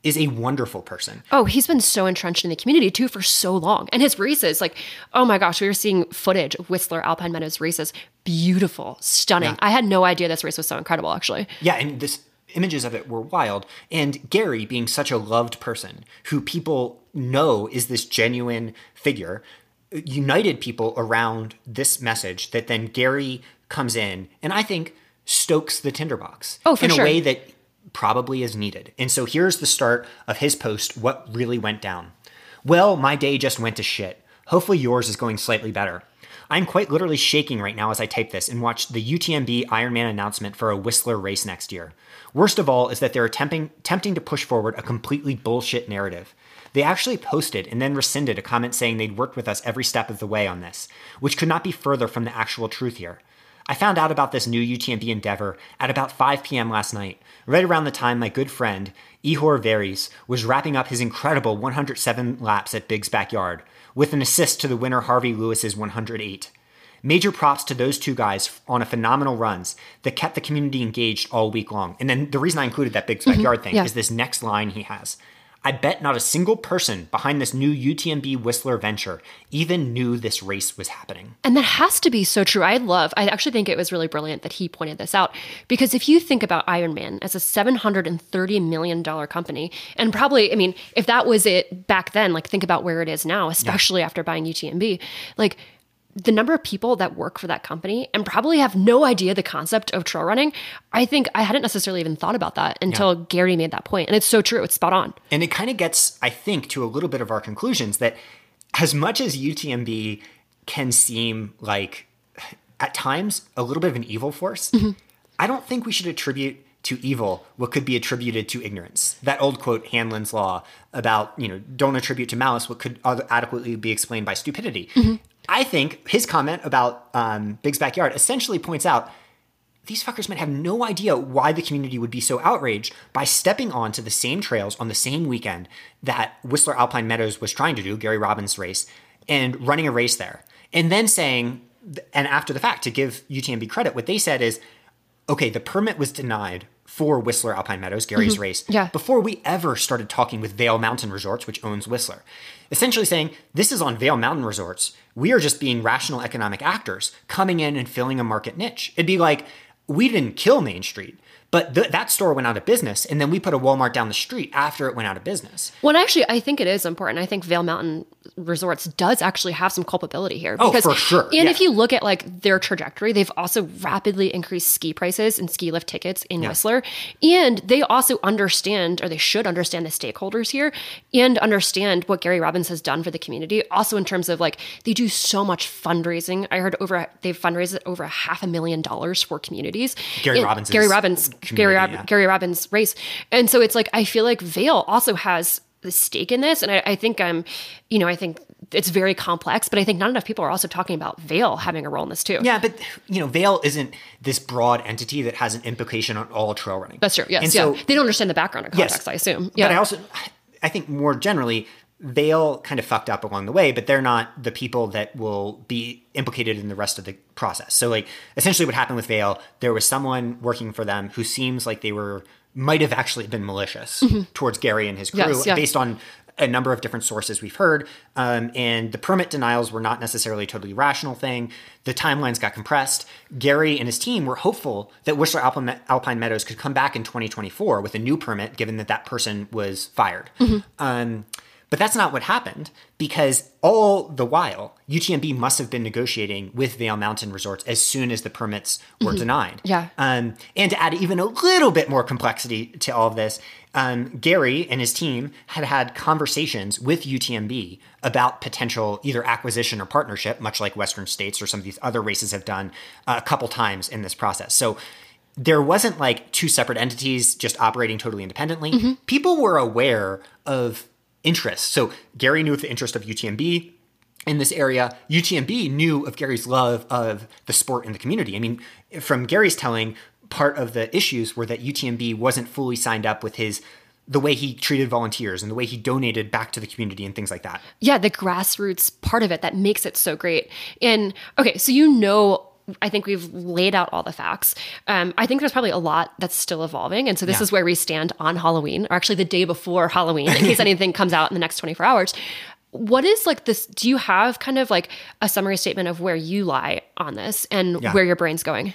is a wonderful person. Oh, he's been so entrenched in the community too for so long. And his races, like, oh my gosh, we were seeing footage of Whistler Alpine Meadows races. Beautiful, stunning. Yeah. I had no idea this race was so incredible, actually. Yeah, and this images of it were wild. And Gary, being such a loved person who people know is this genuine figure, united people around this message that then Gary comes in and I think stokes the tinderbox oh, for in sure. a way that probably is needed. And so here's the start of his post, what really went down. Well, my day just went to shit. Hopefully yours is going slightly better. I'm quite literally shaking right now as I type this and watch the U T M B Ironman announcement for a Whistler race next year. Worst of all is that they're attempting, tempting to push forward a completely bullshit narrative. They actually posted and then rescinded a comment saying they'd worked with us every step of the way on this, which could not be further from the actual truth here. I found out about this new U T M B endeavor at about five p.m. last night, right around the time my good friend, Ihor Veris, was wrapping up his incredible one hundred seven laps at Big's backyard, with an assist to the winner Harvey Lewis's one hundred eight. Major props to those two guys on a phenomenal runs that kept the community engaged all week long. And then the reason I included that Big's backyard mm-hmm. thing yeah. is this next line he has. I bet not a single person behind this new U T M B Whistler venture even knew this race was happening. And that has to be so true. I love, I actually think it was really brilliant that he pointed this out, because if you think about Ironman as a seven hundred thirty million dollars company, and probably, I mean, if that was it back then, like think about where it is now, especially yeah. after buying U T M B, like the number of people that work for that company and probably have no idea the concept of trail running. I think I hadn't necessarily even thought about that until yeah. Gary made that point. And it's so true. It's spot on. And it kind of gets, I think, to a little bit of our conclusions that as much as U T M B can seem like at times a little bit of an evil force, mm-hmm. I don't think we should attribute to evil what could be attributed to ignorance. That old quote, Hanlon's law about, you know, don't attribute to malice what could adequately be explained by stupidity. Mm-hmm. I think his comment about um, Big's backyard essentially points out these fuckers might have no idea why the community would be so outraged by stepping onto the same trails on the same weekend that Whistler Alpine Meadows was trying to do, Gary Robbins' race, and running a race there. And then saying, and after the fact, to give U T M B credit, what they said is, okay, the permit was denied for Whistler Alpine Meadows, Gary's mm-hmm. race, yeah. before we ever started talking with Vail Mountain Resorts, which owns Whistler. Essentially saying, this is on Vail Mountain Resorts. We are just being rational economic actors coming in and filling a market niche. It'd be like, we didn't kill Main Street, but th- that store went out of business, and then we put a Walmart down the street after it went out of business. Well, actually, I think it is important. I think Vail Mountain Resorts does actually have some culpability here. Oh, for sure. And yeah. if you look at like their trajectory, they've also rapidly increased ski prices and ski lift tickets in yeah. Whistler. And they also understand, or they should understand the stakeholders here and understand what Gary Robbins has done for the community. Also in terms of like, they do so much fundraising. I heard over, they've fundraised over a half a million dollars for communities. Gary and Robbins. Gary Robbins. Gary, Rob- yeah. Gary Robbins race. And so it's like, I feel like Vail also has the stake in this. And I, I think I'm, you know, I think it's very complex, but I think not enough people are also talking about Vail having a role in this too. Yeah, but you know, Vail isn't this broad entity that has an implication on all trail running. That's true. Yes. And yeah. so, they don't understand the background and context, yes, I assume. Yeah. But I also, I think more generally, Vail kind of fucked up along the way, but they're not the people that will be implicated in the rest of the process. So like essentially what happened with Vail, there was someone working for them who seems like they were, might have actually been malicious mm-hmm. towards Gary and his crew yes, yeah. based on a number of different sources we've heard. Um, and the permit denials were not necessarily a totally rational thing. The timelines got compressed. Gary and his team were hopeful that Whistler Alpine, Alpine Meadows could come back in twenty twenty-four with a new permit, given that that person was fired. Mm-hmm. Um, But that's not what happened, because all the while, U T M B must have been negotiating with Vail Mountain Resorts as soon as the permits were mm-hmm. denied. Yeah. Um, and to add even a little bit more complexity to all of this, um, Gary and his team had had conversations with U T M B about potential either acquisition or partnership, much like Western States or some of these other races have done uh, a couple times in this process. So there wasn't like two separate entities just operating totally independently. Mm-hmm. People were aware of interests. So Gary knew of the interest of U T M B in this area. U T M B knew of Gary's love of the sport and the community. I mean, from Gary's telling, part of the issues were that U T M B wasn't fully signed up with his the way he treated volunteers and the way he donated back to the community and things like that. Yeah, the grassroots part of it that makes it so great. And okay, so you know I think we've laid out all the facts. Um, I think there's probably a lot that's still evolving. And so this Yeah. is where we stand on Halloween, or actually the day before Halloween, in case anything comes out in the next twenty-four hours. What is like this? Do you have kind of like a summary statement of where you lie on this and Yeah. where your brain's going?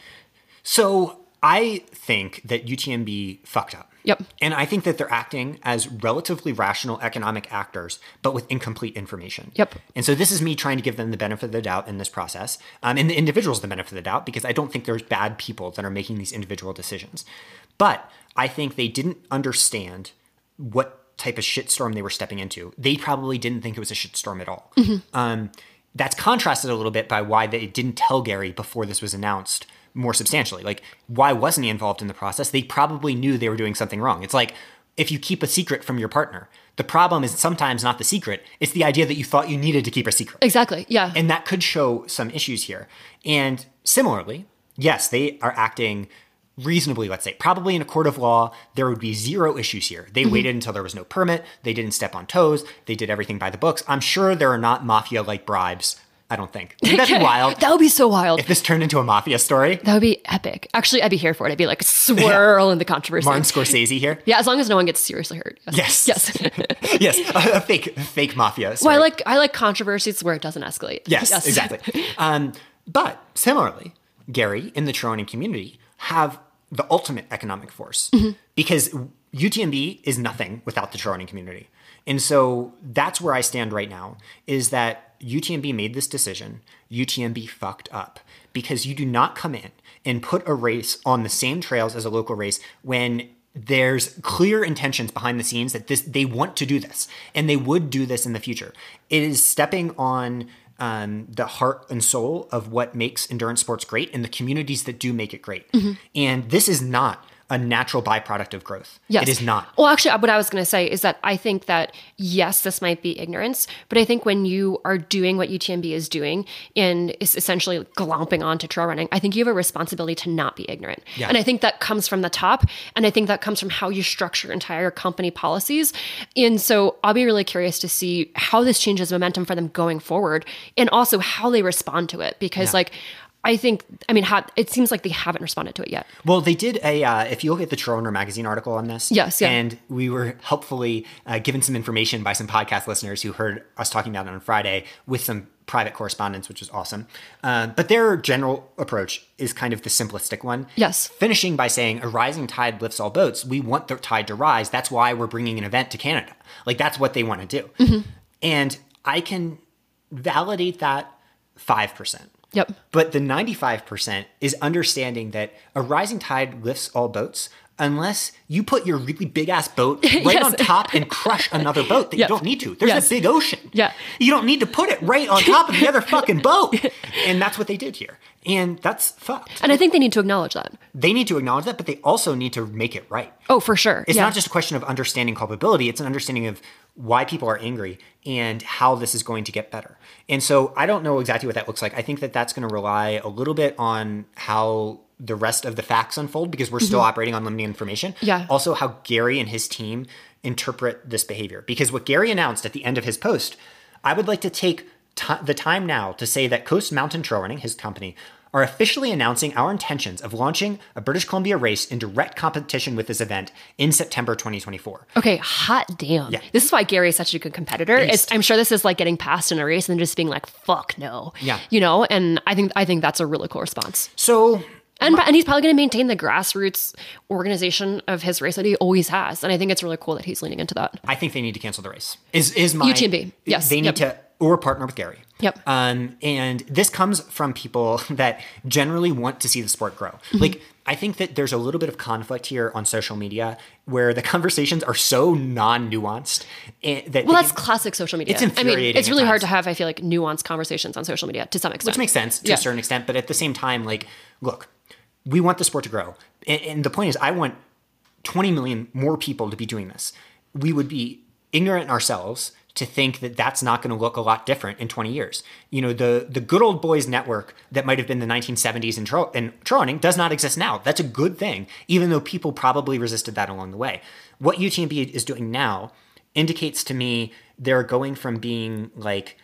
So I think that U T M B fucked up. Yep. And I think that they're acting as relatively rational economic actors, but with incomplete information. Yep. And so this is me trying to give them the benefit of the doubt in this process, um, and the individuals the benefit of the doubt, because I don't think there's bad people that are making these individual decisions. But I think they didn't understand what type of shitstorm they were stepping into. They probably didn't think it was a shitstorm at all. Mm-hmm. Um, that's contrasted a little bit by why they didn't tell Gary before this was announced more substantially. Like, why wasn't he involved in the process? They probably knew they were doing something wrong. It's like, if you keep a secret from your partner, the problem is sometimes not the secret. It's the idea that you thought you needed to keep a secret. Exactly. Yeah. And that could show some issues here. And similarly, yes, they are acting reasonably, let's say. Probably in a court of law, there would be zero issues here. They mm-hmm. waited until there was no permit. They didn't step on toes. They did everything by the books. I'm sure there are not mafia-like bribes. I don't think. Wouldn't that be wild? That would be so wild. If this turned into a mafia story. That would be epic. Actually, I'd be here for it. I'd be like, swirl in the controversy. Martin Scorsese here. Yeah, as long as no one gets seriously hurt. Yes. Yes. Yes. yes. A, a fake, fake mafia story. Well, I like I like controversies where it doesn't escalate. Yes, yes. exactly. Um, but similarly, Gary and the Trowaning community have the ultimate economic force mm-hmm. because U T M B is nothing without the Trowaning community. And so that's where I stand right now, is that U T M B made this decision. U T M B fucked up because you do not come in and put a race on the same trails as a local race when there's clear intentions behind the scenes that this they want to do this and they would do this in the future. It is stepping on um, the heart and soul of what makes endurance sports great and the communities that do make it great. Mm-hmm. And this is not a natural byproduct of growth. Yes. It is not. Well, actually, what I was going to say is that I think that, yes, this might be ignorance, but I think when you are doing what U T M B is doing and is essentially glomping onto trail running, I think you have a responsibility to not be ignorant. Yeah. And I think that comes from the top. And I think that comes from how you structure entire company policies. And so I'll be really curious to see how this changes momentum for them going forward and also how they respond to it. Because yeah. like, I think, I mean, ha- it seems like they haven't responded to it yet. Well, they did a, uh, if you look at the Trail Runner magazine article on this. Yes, yeah. And we were helpfully uh, given some information by some podcast listeners who heard us talking about it on Friday with some private correspondence, which was awesome. Uh, but their general approach is kind of the simplistic one. Yes. Finishing by saying, a rising tide lifts all boats. We want the tide to rise. That's why we're bringing an event to Canada. Like, that's what they want to do. Mm-hmm. And I can validate that five percent. Yep. But the ninety-five percent is understanding that a rising tide lifts all boats unless you put your really big ass boat right yes. on top and crush another boat that yep. you don't need to. There's yes. a big ocean. Yeah. You don't need to put it right on top of the other fucking boat. And that's what they did here. And that's fucked. And I think they need to acknowledge that. They need to acknowledge that, but they also need to make it right. Oh, for sure. It's yeah. not just a question of understanding culpability. It's an understanding of why people are angry and how this is going to get better. And so I don't know exactly what that looks like. I think that that's going to rely a little bit on how the rest of the facts unfold because we're still mm-hmm. operating on limited information. Yeah. Also how Gary and his team interpret this behavior. Because what Gary announced at the end of his post, I would like to take t- the time now to say that Coast Mountain Trail Running, his company, are officially announcing our intentions of launching a British Columbia race in direct competition with this event in September twenty twenty-four. Okay, hot damn. Yeah. This is why Gary is such a good competitor. It's, I'm sure this is like getting past in a race and then just being like, fuck no. Yeah. You know, and I think I think that's a really cool response. So... And, and he's probably going to maintain the grassroots organization of his race that he always has. And I think it's really cool that he's leaning into that. I think they need to cancel the race. Is is my... U T M B, yes. They need yep. to... Or partner with Gary. Yep. Um, and this comes from people that generally want to see the sport grow. Mm-hmm. Like, I think that there's a little bit of conflict here on social media where the conversations are so non-nuanced. And that well, that's can, classic social media. It's infuriating. I mean, it's really hard to have, I feel like, nuanced conversations on social media to some extent. Which makes sense to yeah. a certain extent. But at the same time, like, look, we want the sport to grow. And, and the point is, I want twenty million more people to be doing this. We would be ignorant ourselves to think that that's not going to look a lot different in twenty years. You know, the the good old boys network that might have been the nineteen seventies in trail in trail running does not exist now. That's a good thing, even though people probably resisted that along the way. What U T M B is doing now indicates to me they're going from being like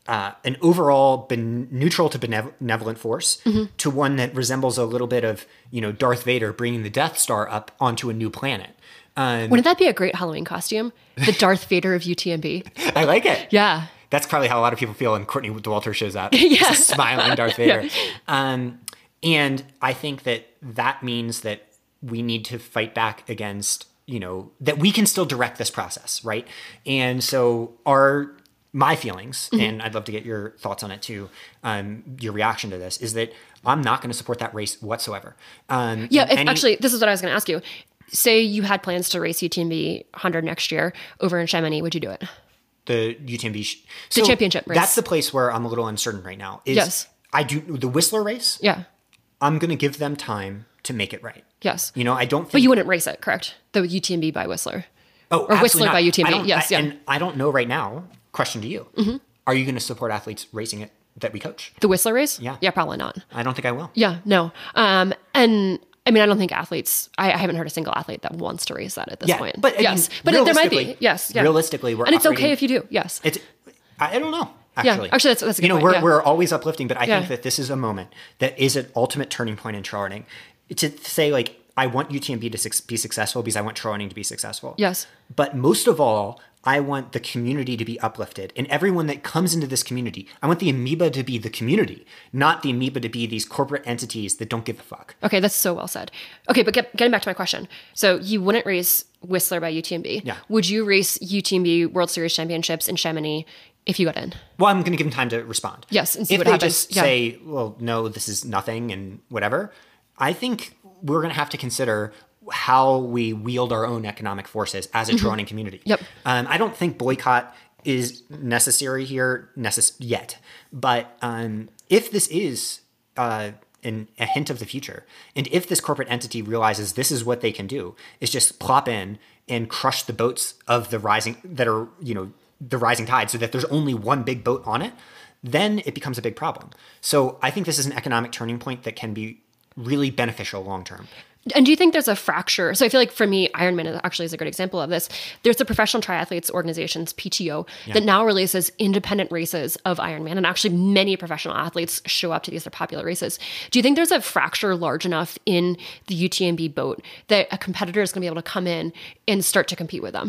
uh, an overall ben- neutral to benevolent force mm-hmm. to one that resembles a little bit of, you know, Darth Vader bringing the Death Star up onto a new planet. Um, Wouldn't that be a great Halloween costume? The Darth Vader of U T M B. I like it. Yeah. That's probably how a lot of people feel when Courtney Dauwalter shows up. Yeah. Just a smiling Darth Vader. Yeah. Um, and I think that that means that we need to fight back against, you know, that we can still direct this process, right? And so our, my feelings, mm-hmm. and I'd love to get your thoughts on it too, um, your reaction to this, is that I'm not going to support that race whatsoever. Um, yeah, if, any, actually, this is what I was going to ask you. Say you had plans to race U T M B one hundred next year over in Chamonix, would you do it? The U T M B, sh- the so championship race. That's the place where I'm a little uncertain right now. Is yes. I do the Whistler race. Yeah. I'm going to give them time to make it right. Yes. You know, I don't think. But you wouldn't race it, correct? The U T M B by Whistler. Oh, or Whistler not. by U T M B. I Yes, I, yeah. And I don't know right now. Question to you. Mm-hmm. Are you going to support athletes racing it that we coach? The Whistler race? Yeah. Yeah, probably not. I don't think I will. Yeah, no. Um, and I mean, I don't think athletes, I, I haven't heard a single athlete that wants to race that at this yeah, point. But, I yes. mean, but there might be. Yes. Yeah. Realistically, we're And it's operating, okay if you do. Yes. It's, I, I don't know. Actually, yeah, actually, that's, that's a good you know, point. we're, yeah. we're always uplifting, but I yeah. think that this is a moment that is an ultimate turning point in trail running. To say, like, I want U T M B to su- be successful because I want trail running to be successful. Yes. But most of all, I want the community to be uplifted. And everyone that comes into this community, I want the amoeba to be the community, not the amoeba to be these corporate entities that don't give a fuck. Okay, that's so well said. Okay, but get, getting back to my question. So you wouldn't race Whistler by U T M B. Yeah. Would you race U T M B World Series Championships in Chamonix if you got in? Well, I'm going to give them time to respond. Yes, and see if what they happens. just yeah. say, well, no, this is nothing and whatever, I think we're going to have to consider how we wield our own economic forces as a mm-hmm. trail running community. Yep. Um, I don't think boycott is necessary here necess- yet. But um, if this is uh, an, a hint of the future, and if this corporate entity realizes this is what they can do, is just plop in and crush the boats of the rising, that are, you know, the rising tide so that there's only one big boat on it, then it becomes a big problem. So I think this is an economic turning point that can be really beneficial long-term. And do you think there's a fracture? So I feel like for me, Ironman actually is a good example of this. There's the Professional Triathletes Organization's P T O yeah. that now releases independent races of Ironman. And actually many professional athletes show up to these, they're popular races. Do you think there's a fracture large enough in the U T M B boat that a competitor is going to be able to come in and start to compete with them?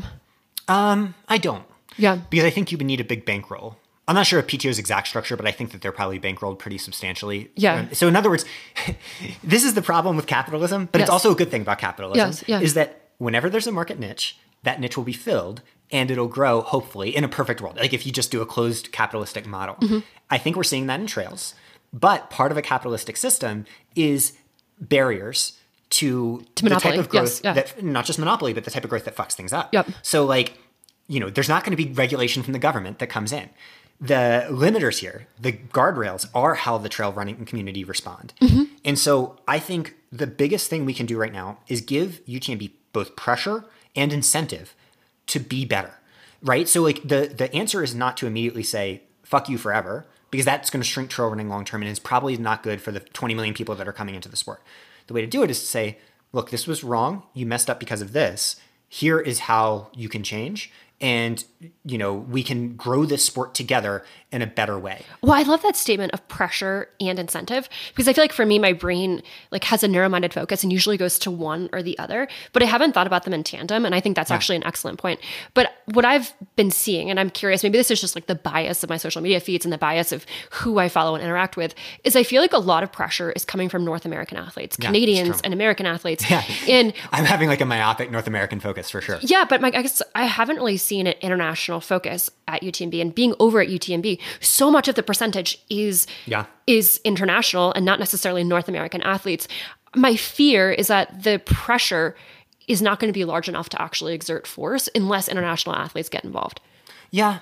Um, I don't. Yeah. Because I think you would need a big bankroll. I'm not sure of P T O's exact structure, but I think that they're probably bankrolled pretty substantially. Yeah. So in other words, this is the problem with capitalism, but yes. it's also a good thing about capitalism, yes. yeah. is that whenever there's a market niche, that niche will be filled and it'll grow, hopefully, in a perfect world. Like if you just do a closed capitalistic model. Mm-hmm. I think we're seeing that in trails. But part of a capitalistic system is barriers to, to the monopoly. type of growth yes. yeah. that, not just monopoly, but the type of growth that fucks things up. Yep. So like, you know, there's not going to be regulation from the government that comes in. The limiters here, the guardrails, are how the trail running community respond. Mm-hmm. And so I think the biggest thing we can do right now is give U T M B both pressure and incentive to be better, right? So like the, the answer is not to immediately say, fuck you forever, because that's going to shrink trail running long-term and is probably not good for the twenty million people that are coming into the sport. The way to do it is to say, look, this was wrong. You messed up because of this. Here is how you can change. And, you know, we can grow this sport together in a better way. Well, I love that statement of pressure and incentive, because I feel like for me, my brain like has a narrow-minded focus and usually goes to one or the other, but I haven't thought about them in tandem. And I think that's yeah. actually an excellent point. But what I've been seeing, and I'm curious, maybe this is just like the bias of my social media feeds and the bias of who I follow and interact with, is I feel like a lot of pressure is coming from North American athletes, yeah, Canadians and American athletes. Yeah. And I'm having like a myopic North American focus for sure. Yeah, but my, I guess I haven't really seen an international focus at U T M B, and being over at U T M B, so much of the percentage is yeah. is international and not necessarily North American athletes. My fear is that the pressure is not going to be large enough to actually exert force unless international athletes get involved. Yeah,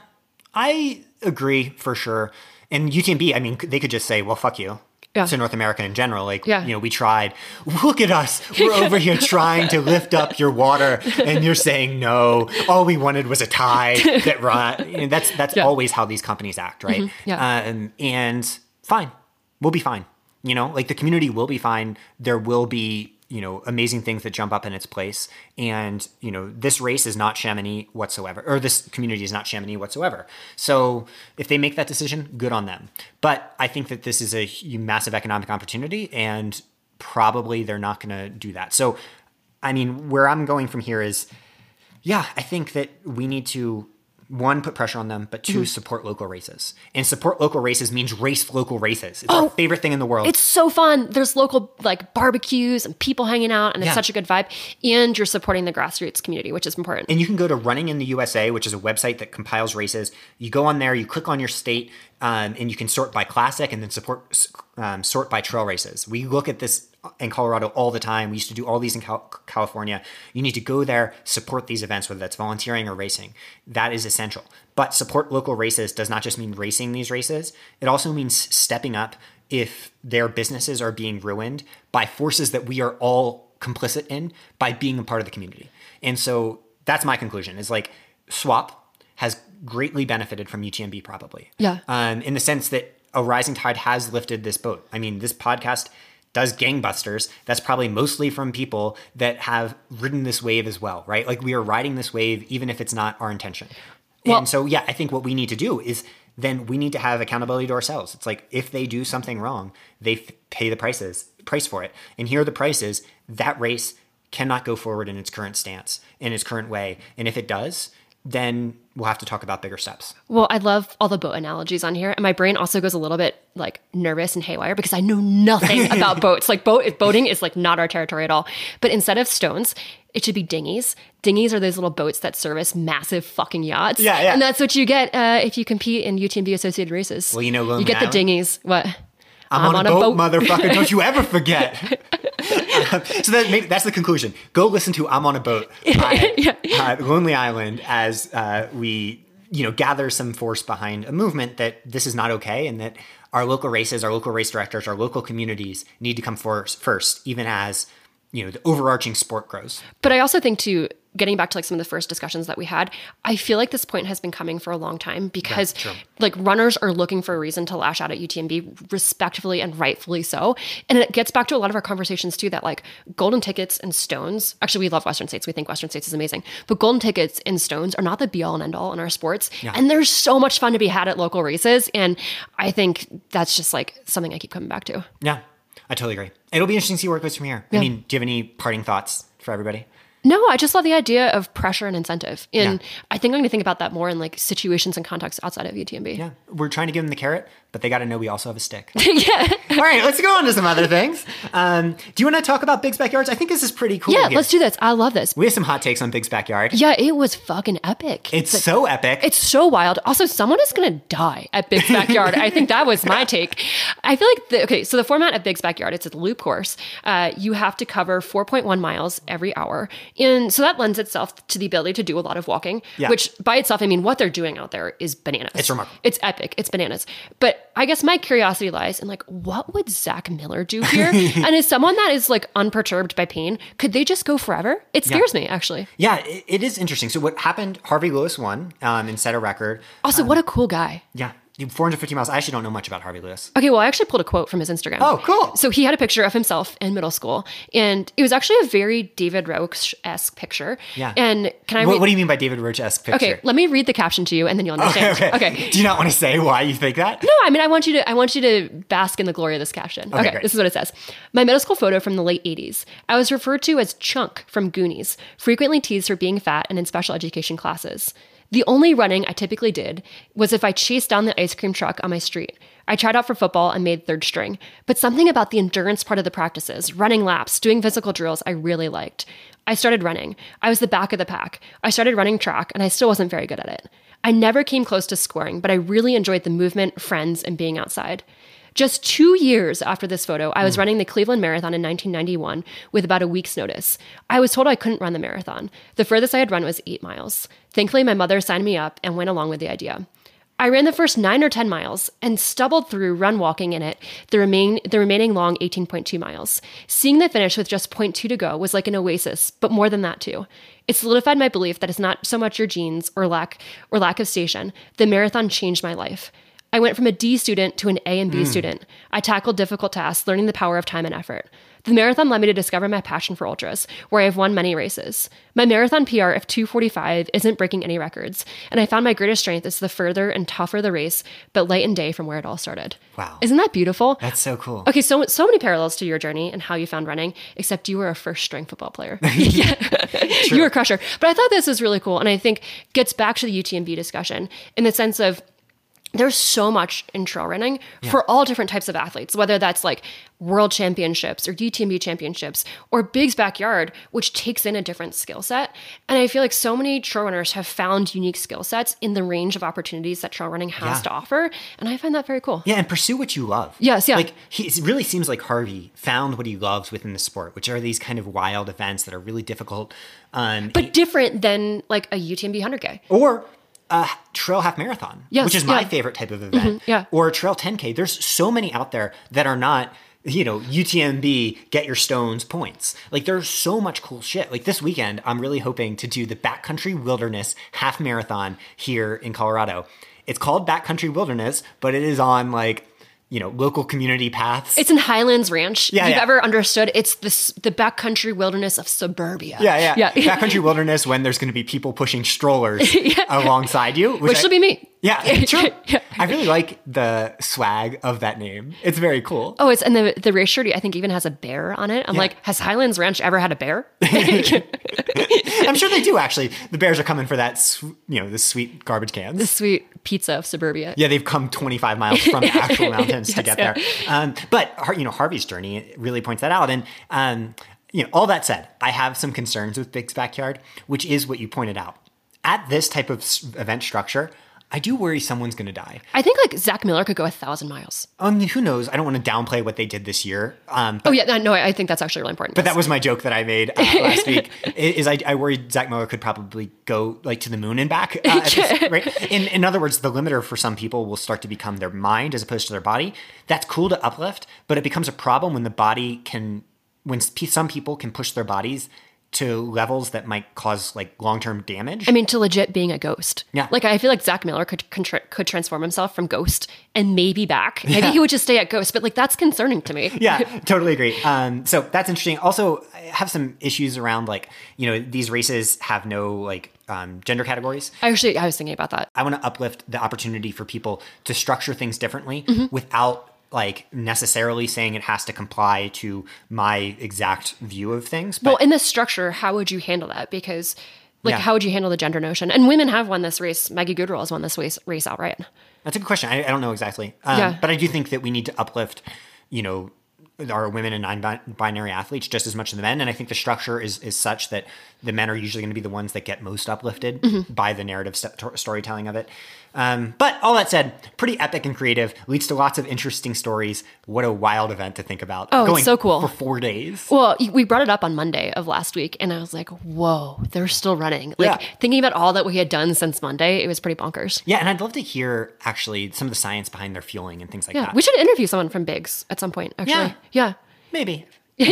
I agree for sure. And U T M B, I mean, they could just say, well, fuck you. Yeah. To North America in general. Like, yeah. you know, we tried. Look at us. We're over here trying to lift up your water, and you're saying no. All we wanted was a tide that run. You know, that's that's yeah. always how these companies act, right? Mm-hmm. Yeah. Um, and fine. We'll be fine. You know, like the community will be fine. There will be, you know, amazing things that jump up in its place. And, you know, this race is not Chamonix whatsoever, or this community is not Chamonix whatsoever. So if they make that decision, good on them. But I think that this is a massive economic opportunity, and probably they're not going to do that. So, I mean, where I'm going from here is, yeah, I think that we need to, one, put pressure on them, but two, mm-hmm. support local races. And support local races means race local races. It's oh, our favorite thing in the world. It's so fun. There's local like barbecues and people hanging out, and it's yeah. such a good vibe. And you're supporting the grassroots community, which is important. And you can go to Running in the U S A, which is a website that compiles races. You go on there, you click on your state, um, and you can sort by classic and then support um, sort by trail races. We look at this in Colorado all the time. We used to do all these in Cal- California. You need to go there, support these events, whether that's volunteering or racing. That is essential. But support local races does not just mean racing these races. It also means stepping up if their businesses are being ruined by forces that we are all complicit in by being a part of the community. And so that's my conclusion, is like SWAP has greatly benefited from U T M B probably. Yeah. Um, in the sense that a rising tide has lifted this boat. I mean, this podcast does gangbusters. That's probably mostly from people that have ridden this wave as well, right? Like we are riding this wave, even if it's not our intention. Well, and so, yeah, I think what we need to do is then we need to have accountability to ourselves. It's like, if they do something wrong, they f- pay the prices, price for it. And here are the prices. That race cannot go forward in its current stance, in its current way. And if it does, then we'll have to talk about bigger steps. Well, I love all the boat analogies on here. And my brain also goes a little bit like nervous and haywire because I know nothing about boats. Like boat boating is like not our territory at all. But instead of stones, it should be dinghies. Dinghies are those little boats that service massive fucking yachts. Yeah, yeah. And that's what you get uh, if you compete in U T M B associated races. Well, you know, you get Island? the dinghies. What? I'm, I'm on, on a boat, boat. Motherfucker. Don't you ever forget. uh, so that maybe, that's the conclusion. Go listen to I'm on a Boat by yeah. uh, Lonely Island as uh, we, you know, gather some force behind a movement that this is not okay, and that our local races, our local race directors, our local communities need to come first, first even as, you know, the overarching sport grows. But I also think too, getting back to like some of the first discussions that we had, I feel like this point has been coming for a long time because yeah, like runners are looking for a reason to lash out at U T M B, respectfully and rightfully so. And it gets back to a lot of our conversations too, that like golden tickets and stones, actually we love Western States. We think Western States is amazing, but golden tickets and stones are not the be all and end all in our sports. Yeah. And there's so much fun to be had at local races. And I think that's just like something I keep coming back to. Yeah, I totally agree. It'll be interesting to see where it goes from here. Yeah. I mean, do you have any parting thoughts for everybody? No, I just love the idea of pressure and incentive. And Yeah. I think I'm going to think about that more in like situations and contexts outside of U T M B. Yeah, we're trying to give them the carrot, but they got to know we also have a stick. yeah. All right, let's go on to some other things. Um, do you want to talk about Big's Backyards? I think this is pretty cool. Yeah, here. let's do this. I love this. We have some hot takes on Big's Backyard. Yeah, it was fucking epic. It's so epic. It's so wild. Also, someone is going to die at Big's Backyard. I think that was my take. I feel like, the, okay, so the format of Big's Backyard, it's a loop course. Uh, you have to cover four point one miles every hour. And so that lends itself to the ability to do a lot of walking, Yeah. which by itself, I mean, what they're doing out there is bananas. It's remarkable. It's epic. It's bananas. But I guess my curiosity lies in like, what would Zach Miller do here? And as someone that is like unperturbed by pain, could they just go forever? It scares Yeah. me, actually. Yeah, it, it is interesting. So what happened, Harvey Lewis won um, and set a record. Also, what a cool guy. Yeah, four hundred fifty miles. I actually don't know much about Harvey Lewis. Okay, well, I actually pulled a quote from his Instagram. Oh, cool. So he had a picture of himself in middle school, and it was actually a very David Roach-esque picture. Yeah. And can I What, read? what do you mean by David Roach-esque picture? Okay, let me read the caption to you, and then you'll Okay, understand. okay. Okay. Do you not want to say why you think that? No, I mean, I want you to, I want you to bask in the glory of this caption. Okay, Okay, great. this is what it says. My middle school photo from the late eighties. I was referred to as Chunk from Goonies, frequently teased for being fat and in special education classes. The only running I typically did was if I chased down the ice cream truck on my street. I tried out for football and made third string, but something about the endurance part of the practices, running laps, doing physical drills, I really liked. I started running. I was the back of the pack. I started running track, and I still wasn't very good at it. I never came close to scoring, but I really enjoyed the movement, friends, and being outside. Just two years after this photo, I was mm. running the Cleveland Marathon in nineteen ninety-one with about a week's notice. I was told I couldn't run the marathon. The furthest I had run was eight miles. Thankfully, my mother signed me up and went along with the idea. I ran the first nine or ten miles and stumbled through run walking in it the, remain, the remaining long eighteen point two miles. Seeing the finish with just zero point two to go was like an oasis, but more than that too. It solidified my belief that it's not so much your genes or lack or lack of station. The marathon changed my life. I went from a D student to an A and B mm. student. I tackled difficult tasks, learning the power of time and effort. The marathon led me to discover my passion for ultras, where I have won many races. My marathon P R of two forty-five isn't breaking any records, and I found my greatest strength is the further and tougher the race, but light and day from where it all started. Wow. Isn't that beautiful? That's so cool. Okay, so so many parallels to your journey and how you found running, except you were a first string football player. yeah. You were a crusher. But I thought this was really cool, and I think gets back to the U T M B discussion in the sense of there's so much in trail running yeah. for all different types of athletes, whether that's like world championships or U T M B championships or Big's Backyard, which takes in a different skill set. And I feel like so many trail runners have found unique skill sets in the range of opportunities that trail running has yeah. to offer. And I find that very cool. Yeah, and pursue what you love. Yes, yeah. Like he, it really seems like Harvey found what he loves within the sport, which are these kind of wild events that are really difficult. Um, but he, different than like a U T M B one hundred K. Or a trail half marathon, yes, which is my yeah. favorite type of event, mm-hmm, yeah. or a trail ten K. There's so many out there that are not, you know, U T M B, get your stones points. Like there's so much cool shit. Like this weekend, I'm really hoping to do the Backcountry Wilderness half marathon here in Colorado. It's called Backcountry Wilderness, but it is on like, you know, local community paths. It's in Highlands Ranch. Yeah, if you've yeah. ever understood, it's this, the backcountry wilderness of suburbia. Yeah, yeah. yeah. Backcountry wilderness when there's going to be people pushing strollers yeah. alongside you. Which, which will be me. Yeah, true. yeah. I really like the swag of that name. It's very cool. Oh, it's and the the race shirt I think even has a bear on it. I'm yeah. like, has Highlands Ranch ever had a bear? I'm sure they do actually. The bears are coming for that, sw- you know, the sweet garbage cans. The sweet pizza of suburbia. Yeah, they've come twenty-five miles from the actual mountains yes, to get yeah. there. Um, but you know, Harvey's journey really points that out. And um, you know, all that said, I have some concerns with Big's Backyard, which is what you pointed out. At this type of event structure, I do worry someone's going to die. I think like Zach Miller could go a thousand miles. I mean, who knows? I don't want to downplay what they did this year. Um, but, oh yeah, no, I think that's actually really important. But that was my joke that I made uh, last week. Is I, I worried Zach Miller could probably go like to the moon and back. Uh, at this, right? In, in other words, the limiter for some people will start to become their mind as opposed to their body. That's cool to uplift, but it becomes a problem when the body can, when some people can push their bodies to levels that might cause like long-term damage. I mean, to legit being a ghost. Yeah. Like I feel like Zach Miller could could, could transform himself from ghost and maybe back. Maybe yeah. he would just stay at ghost, but like that's concerning to me. Yeah, totally agree. Um, so that's interesting. Also, I have some issues around like, you know, these races have no like um, gender categories. I actually, I was thinking about that. I want to uplift the opportunity for people to structure things differently mm-hmm. without like necessarily saying it has to comply to my exact view of things. But well, in this structure, how would you handle that? Because like, yeah. how would you handle the gender notion? And women have won this race. Maggie Goodrill has won this race, race outright. That's a good question. I, I don't know exactly. Um, yeah. But I do think that we need to uplift, you know, our women and non-binary athletes just as much as the men. And I think the structure is is such that the men are usually going to be the ones that get most uplifted mm-hmm. by the narrative st- storytelling of it. Um, but all that said, pretty epic and creative, leads to lots of interesting stories. What a wild event to think about. Oh, Going it's so cool. For four days. Well, we brought it up on Monday of last week, and I was like, whoa, they're still running. Like, yeah. thinking about all that we had done since Monday, it was pretty bonkers. Yeah, and I'd love to hear, actually, some of the science behind their fueling and things like yeah, that. We should interview someone from Big's at some point, actually. Yeah. Yeah. Maybe. As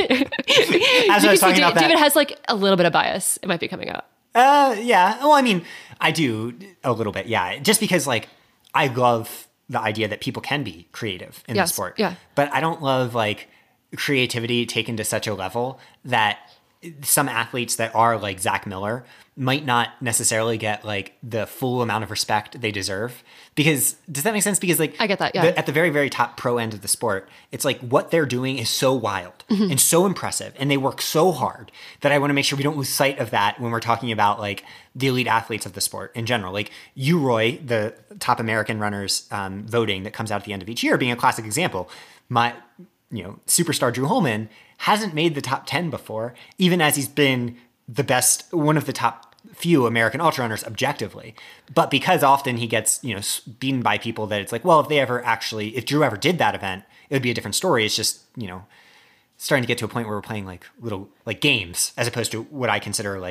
I was talking about that. David has, like, a little bit of bias. It might be coming out. Uh, yeah. Well, I mean, I do a little bit. Yeah. Just because like I love the idea that people can be creative in yes, the sport. Yeah. But I don't love like creativity taken to such a level that some athletes that are like Zach Miller might not necessarily get like the full amount of respect they deserve. Because does that make sense? Because like I get that, yeah. The, at the very, very top pro end of the sport, it's like what they're doing is so wild mm-hmm. and so impressive, and they work so hard that I want to make sure we don't lose sight of that when we're talking about like the elite athletes of the sport in general. Like U Roy, the top American runners um, voting that comes out at the end of each year, being a classic example. My, you know, superstar Drew Holman hasn't made the top ten before, even as he's been the best, one of the top few American ultra runners objectively. But because often he gets, you know, beaten by people that it's like, well, if they ever actually, if Drew ever did that event, it would be a different story. It's just, you know, starting to get to a point where we're playing like little, like games as opposed to what I consider like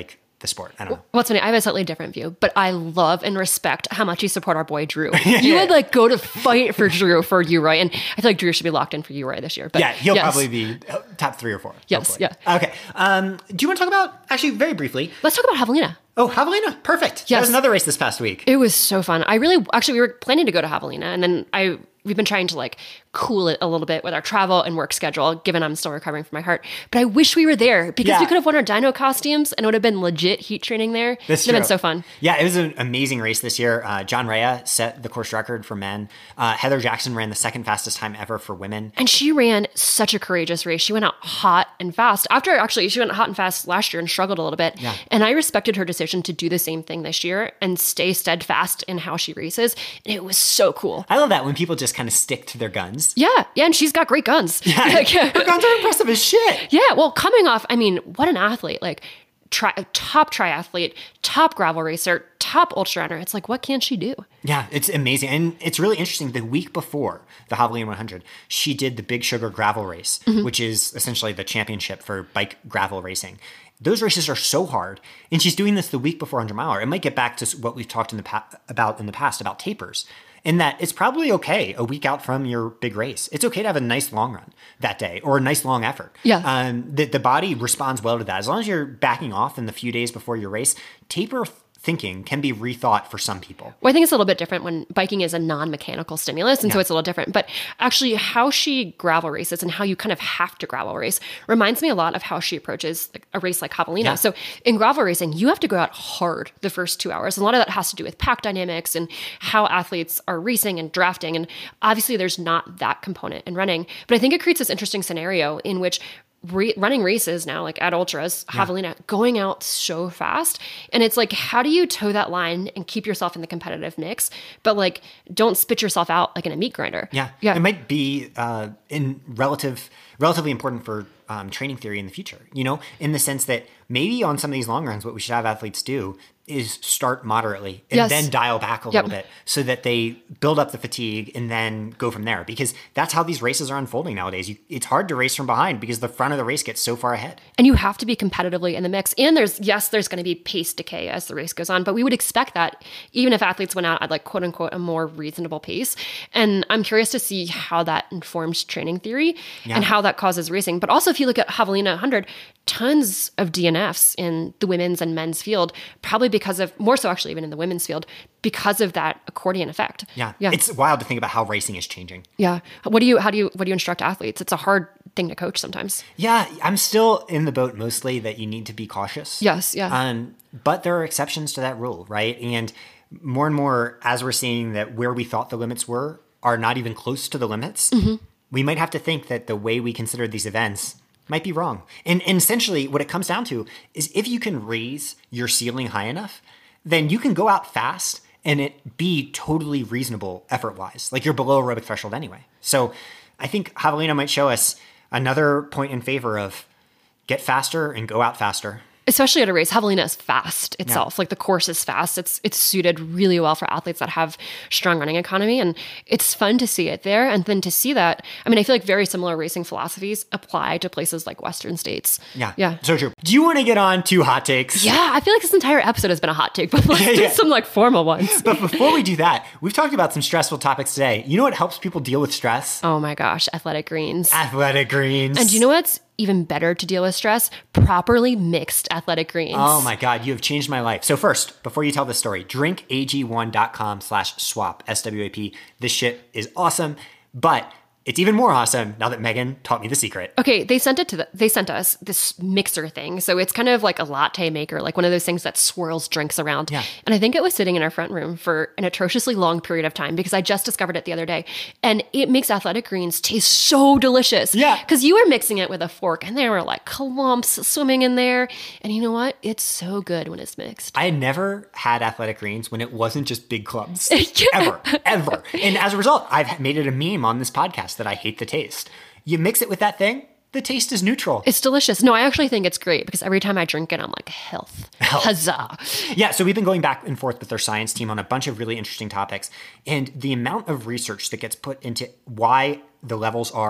the sport. I don't know. What's funny, I have a slightly different view, but I love and respect how much you support our boy Drew. You would like go to fight for Drew for U R I, and I feel like Drew should be locked in for U R I this year. But yeah, he'll yes. probably be top three or four. Yes, hopefully. yeah. Okay. Um, do you want to talk about, actually very briefly, Let's talk about Javelina. Oh, Javelina. Perfect. That Yes. was another race this past week. It was so fun. I really, actually, we were planning to go to Javelina, and then I, we've been trying to like cool it a little bit with our travel and work schedule, given I'm still recovering from my heart. But I wish we were there because Yeah. we could have worn our dino costumes and it would have been legit heat training there. That's It would have been true. so fun. Yeah, it was an amazing race this year. Uh, John Rea set the course record for men. Uh, Heather Jackson ran the second fastest time ever for women. And she ran such a courageous race. She went out hot and fast. After actually, she went hot and fast last year and struggled a little bit. Yeah. And I respected her decision to do the same thing this year and stay steadfast in how she races. And it was so cool. I love that when people just kind of stick to their guns. Yeah, yeah, and she's got great guns. Like, Her guns are impressive as shit. yeah, well, coming off, I mean, what an athlete! Like, tri- top triathlete, top gravel racer, top ultra runner. It's like, what can she do? Yeah, it's amazing. And it's really interesting. The week before the Javelina one hundred, she did the Big Sugar gravel race, Mm-hmm. which is essentially the championship for bike gravel racing. Those races are so hard. And she's doing this the week before one hundred miler. It might get back to what we've talked in the pa- about in the past about tapers. In that it's probably okay a week out from your big race. It's okay to have a nice long run that day or a nice long effort. Yeah. Um, the, the body responds well to that. As long as you're backing off in the few days before your race, taper thinking can be rethought for some people. Well, I think it's a little bit different when biking is a non-mechanical stimulus, and so Yeah. it's a little different. But actually, how she gravel races and how you kind of have to gravel race reminds me a lot of how she approaches like, a race like Javelina. Yeah. So in gravel racing, you have to go out hard the first two hours. And a lot of that has to do with pack dynamics and how athletes are racing and drafting. And obviously, there's not that component in running. But I think it creates this interesting scenario in which Re- running races now, like at ultras, Javelina, going out so fast. And it's like, how do you toe that line and keep yourself in the competitive mix, but like, don't spit yourself out like in a meat grinder? Yeah. Yeah. It might be uh, in relative, relatively important for um, training theory in the future, you know, in the sense that maybe on some of these long runs, what we should have athletes do is start moderately and Yes. then dial back a Yep. little bit so that they build up the fatigue and then go from there, because that's how these races are unfolding nowadays. You, it's hard to race from behind because the front of the race gets so far ahead. And you have to be competitively in the mix. And there's, yes, there's going to be pace decay as the race goes on, but we would expect that even if athletes went out at like quote unquote a more reasonable pace. And I'm curious to see how that informs training theory Yeah. and how that causes racing. But also if you look at Javelina one hundred, tons of D N Fs in the women's and men's field, probably because of, more so actually even in the women's field, because of that accordion effect. Yeah. Yeah. It's wild to think about how racing is changing. Yeah. What do you, how do you, what do you instruct athletes? It's a hard thing to coach sometimes. Yeah, I'm still in the boat mostly that you need to be cautious. Yes. Yeah. Um, but there are exceptions to that rule, right? And more and more, as we're seeing that where we thought the limits were are not even close to the limits, Mm-hmm. we might have to think that the way we consider these events might be wrong. And, and essentially, what it comes down to is if you can raise your ceiling high enough, then you can go out fast and it be totally reasonable effort-wise. Like you're below aerobic threshold anyway. So I think Javelina might show us another point in favor of get faster and go out faster. Especially at a race, Javelina is fast itself. Like the course is fast. It's it's suited really well for athletes that have strong running economy. And it's fun to see it there. And then to see that, I mean, I feel like very similar racing philosophies apply to places like Western states. Yeah. Yeah. So true. Do you want to get on to hot takes? Yeah, I feel like this entire episode has been a hot take, but let's do Yeah. some like formal ones. But before we do that, we've talked about some stressful topics today. You know what helps people deal with stress? Oh my gosh, athletic greens. Athletic greens. And do you know what's even better to deal with stress? Properly mixed athletic greens. Oh my God, you have changed my life. So first, before you tell this story, drink A G one dot com slash swap, S W A P. This shit is awesome, but it's even more awesome now that Megan taught me the secret. Okay, they sent it to the, they sent us this mixer thing. So it's kind of like a latte maker, like one of those things that swirls drinks around. Yeah. And I think it was sitting in our front room for an atrociously long period of time because I just discovered it the other day. And it makes athletic greens taste so delicious. Yeah. Because you were mixing it with a fork and there were like clumps swimming in there. And you know what? It's so good when it's mixed. I had never had athletic greens when it wasn't just big clubs. Ever, ever. And as a result, I've made it a meme on this podcast that I hate the taste. You mix it with that thing, the taste is neutral. It's delicious. No, I actually think it's great because every time I drink it, I'm like, health. Health. Huzzah. Yeah, so we've been going back and forth with our science team on a bunch of really interesting topics. And the amount of research that gets put into why the levels are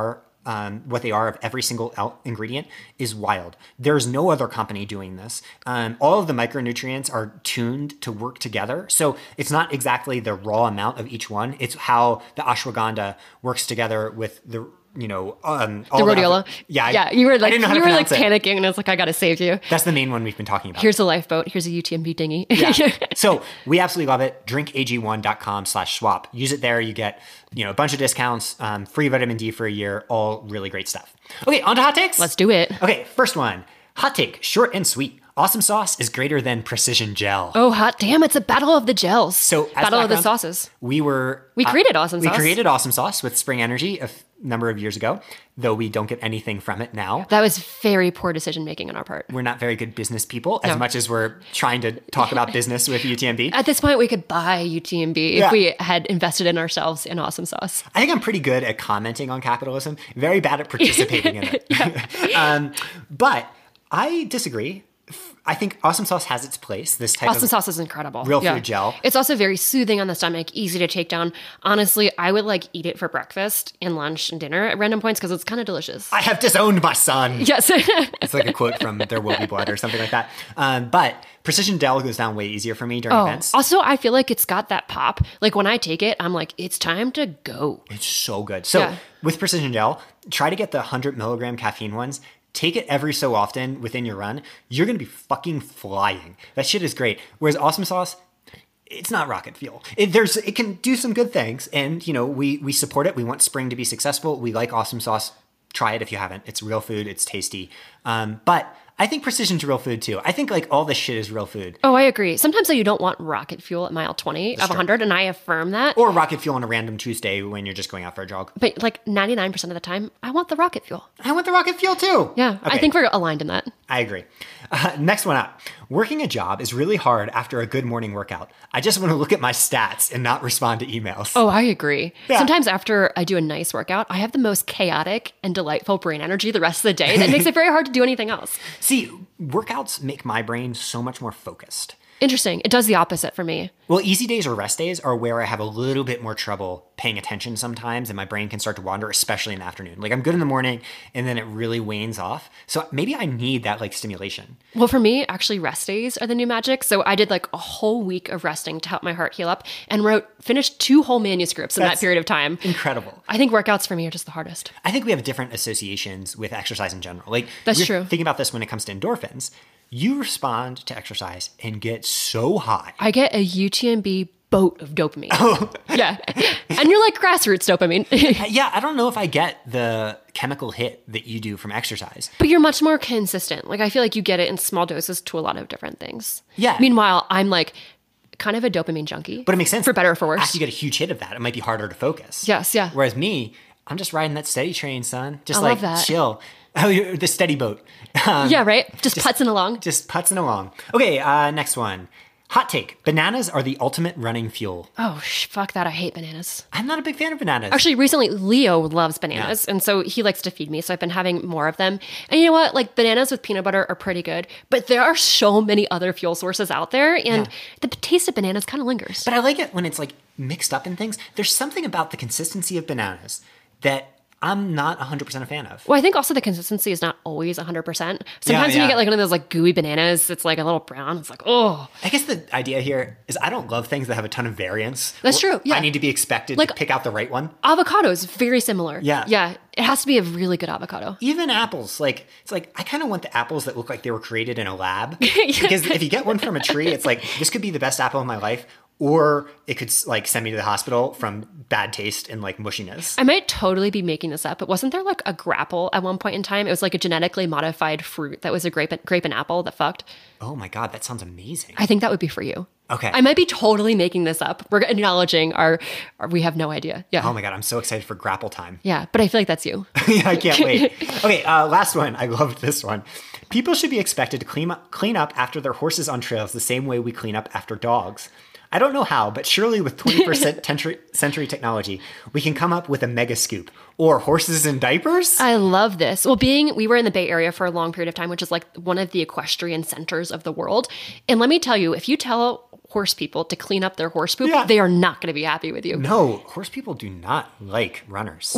um, what they are of every single el- ingredient is wild. There's no other company doing this. Um, all of the micronutrients are tuned to work together. So it's not exactly the raw amount of each one. It's how the ashwagandha works together with the, you know, um, all The rhodiola. other- yeah. I- yeah. You were I like, didn't know how to you were like pronounce it. panicking and I was like, I got to save you. That's the main one we've been talking about. Here's a lifeboat. Here's a U T M B dinghy. Yeah. So we absolutely love it. drink A G one dot com slash swap. Use it there. You get, you know, a bunch of discounts, um, free vitamin D for a year, all really great stuff. Okay, on to hot takes. Let's do it. Okay, first one. Hot take, short and sweet. Awesome sauce is greater than precision gel. Oh, hot damn. It's a battle of the gels. So, as battle of the background, sauces. We were We created Awesome we Sauce. We created Awesome Sauce with Spring Energy a f- number of years ago, though we don't get anything from it now. That was very poor decision making on our part. We're not very good business people, as No. much as we're trying to talk about business with U T M B. At this point, we could buy U T M B Yeah. if we had invested in ourselves in Awesome Sauce. I think I'm pretty good at commenting on capitalism, very bad at participating in it. um, but I disagree. I think Awesome Sauce has its place. This type Awesome of Sauce is incredible. real food gel. It's also very soothing on the stomach, easy to take down. Honestly, I would like eat it for breakfast and lunch and dinner at random points because it's kind of delicious. I have disowned my son. Yes. It's like a quote from There Will Be Blood or something like that. Um, but Precision Gel goes down way easier for me during Oh, events. also, I feel like it's got that pop. Like when I take it, I'm like, it's time to go. It's so good. So Yeah. with Precision Gel, try to get the one hundred milligram caffeine ones. Take it every so often within your run. You're going to be fucking flying. That shit is great. Whereas Awesome Sauce, it's not rocket fuel. It, there's, it can do some good things. And, you know, we, we support it. We want Spring to be successful. We like Awesome Sauce. Try it if you haven't. It's real food. It's tasty. Um, but I think Precision's real food too. I think like all this shit is real food. Oh, I agree. Sometimes though, you don't want rocket fuel at mile twenty of one hundred, and I affirm that. Or rocket fuel on a random Tuesday when you're just going out for a jog. But like ninety-nine percent of the time, I want the rocket fuel. I want the rocket fuel too. Yeah, I Okay. think we're aligned in that. I agree. Uh, next one up. Working a job is really hard after a good morning workout. I just want to look at my stats and not respond to emails. Oh, I agree. Yeah. Sometimes after I do a nice workout, I have the most chaotic and delightful brain energy the rest of the day that makes it very hard to do anything else. See, workouts make my brain so much more focused. Interesting. It does the opposite for me. Well, easy days or rest days are where I have a little bit more trouble paying attention sometimes, and my brain can start to wander, especially in the afternoon. Like I'm good in the morning, and then it really wanes off. So maybe I need that like stimulation. Well, for me, actually, rest days are the new magic. So I did like a whole week of resting to help my heart heal up and wrote, finished two whole manuscripts in That's that period of time. Incredible. I think workouts for me are just the hardest. I think we have different associations with exercise in general. Like That's you're true. Thinking about this when it comes to endorphins, you respond to exercise and get so high. I get a U T M B boat of dopamine. Oh. Yeah. And you're like grassroots dopamine. Yeah, I don't know if I get the chemical hit that you do from exercise. But you're much more consistent. Like I feel like you get it in small doses to a lot of different things. Yeah. Meanwhile, I'm like kind of a dopamine junkie. But it makes sense. For better or for worse. After you get a huge hit of that, it might be harder to focus. Yes, yeah. Whereas me, I'm just riding that steady train, son. Just I like love that. chill. Oh, you're the steady boat. Um, Yeah, right? Just, putzing along. Just putzing along. Okay, uh, next one. Hot take. Bananas are the ultimate running fuel. Oh, sh- fuck that. I hate bananas. I'm not a big fan of bananas. Actually, recently, Leo loves bananas. And so he likes to feed me. So I've been having more of them. And you know what? Like bananas with peanut butter are pretty good. But there are so many other fuel sources out there. And the taste of bananas kind of lingers. But I like it when it's like mixed up in things. There's something about the consistency of bananas that I'm not one hundred percent a fan of. Well, I think also the consistency is not always one hundred percent. Sometimes when yeah. you get like one of those like gooey bananas, it's like a little brown. It's like, oh. I guess the idea here is I don't love things that have a ton of variance. That's Well, true, yeah. I need to be expected Like- to pick out the right one. Avocado is very similar. Yeah. Yeah. It has to be a really good avocado. Even apples, like it's like I kind of want the apples that look like they were created in a lab. Because if you get one from a tree, it's like this could be the best apple of my life, or it could like send me to the hospital from bad taste and like mushiness. I might totally be making this up, but wasn't there like a grapple at one point in time? It was like a genetically modified fruit that was a grape and, grape and apple that fucked. Oh my god, that sounds amazing. I think that would be for you. Okay. I might be totally making this up. We're acknowledging our, our we have no idea. Yeah. Oh my god, I'm so excited for grapple time. Yeah, but I feel like that's you. Yeah, I can't wait. Okay, uh, last one. I loved this one. People should be expected to clean up, clean up after their horses on trails the same way we clean up after dogs. I don't know how, but surely with twenty-first century, century technology, we can come up with a mega scoop. Or horses in diapers? I love this. Well, being, we were in the Bay Area for a long period of time, which is like one of the equestrian centers of the world. And let me tell you, if you tell horse people to clean up their horse poop, Yeah. they are not going to be happy with you. No, horse people do not like runners. Well,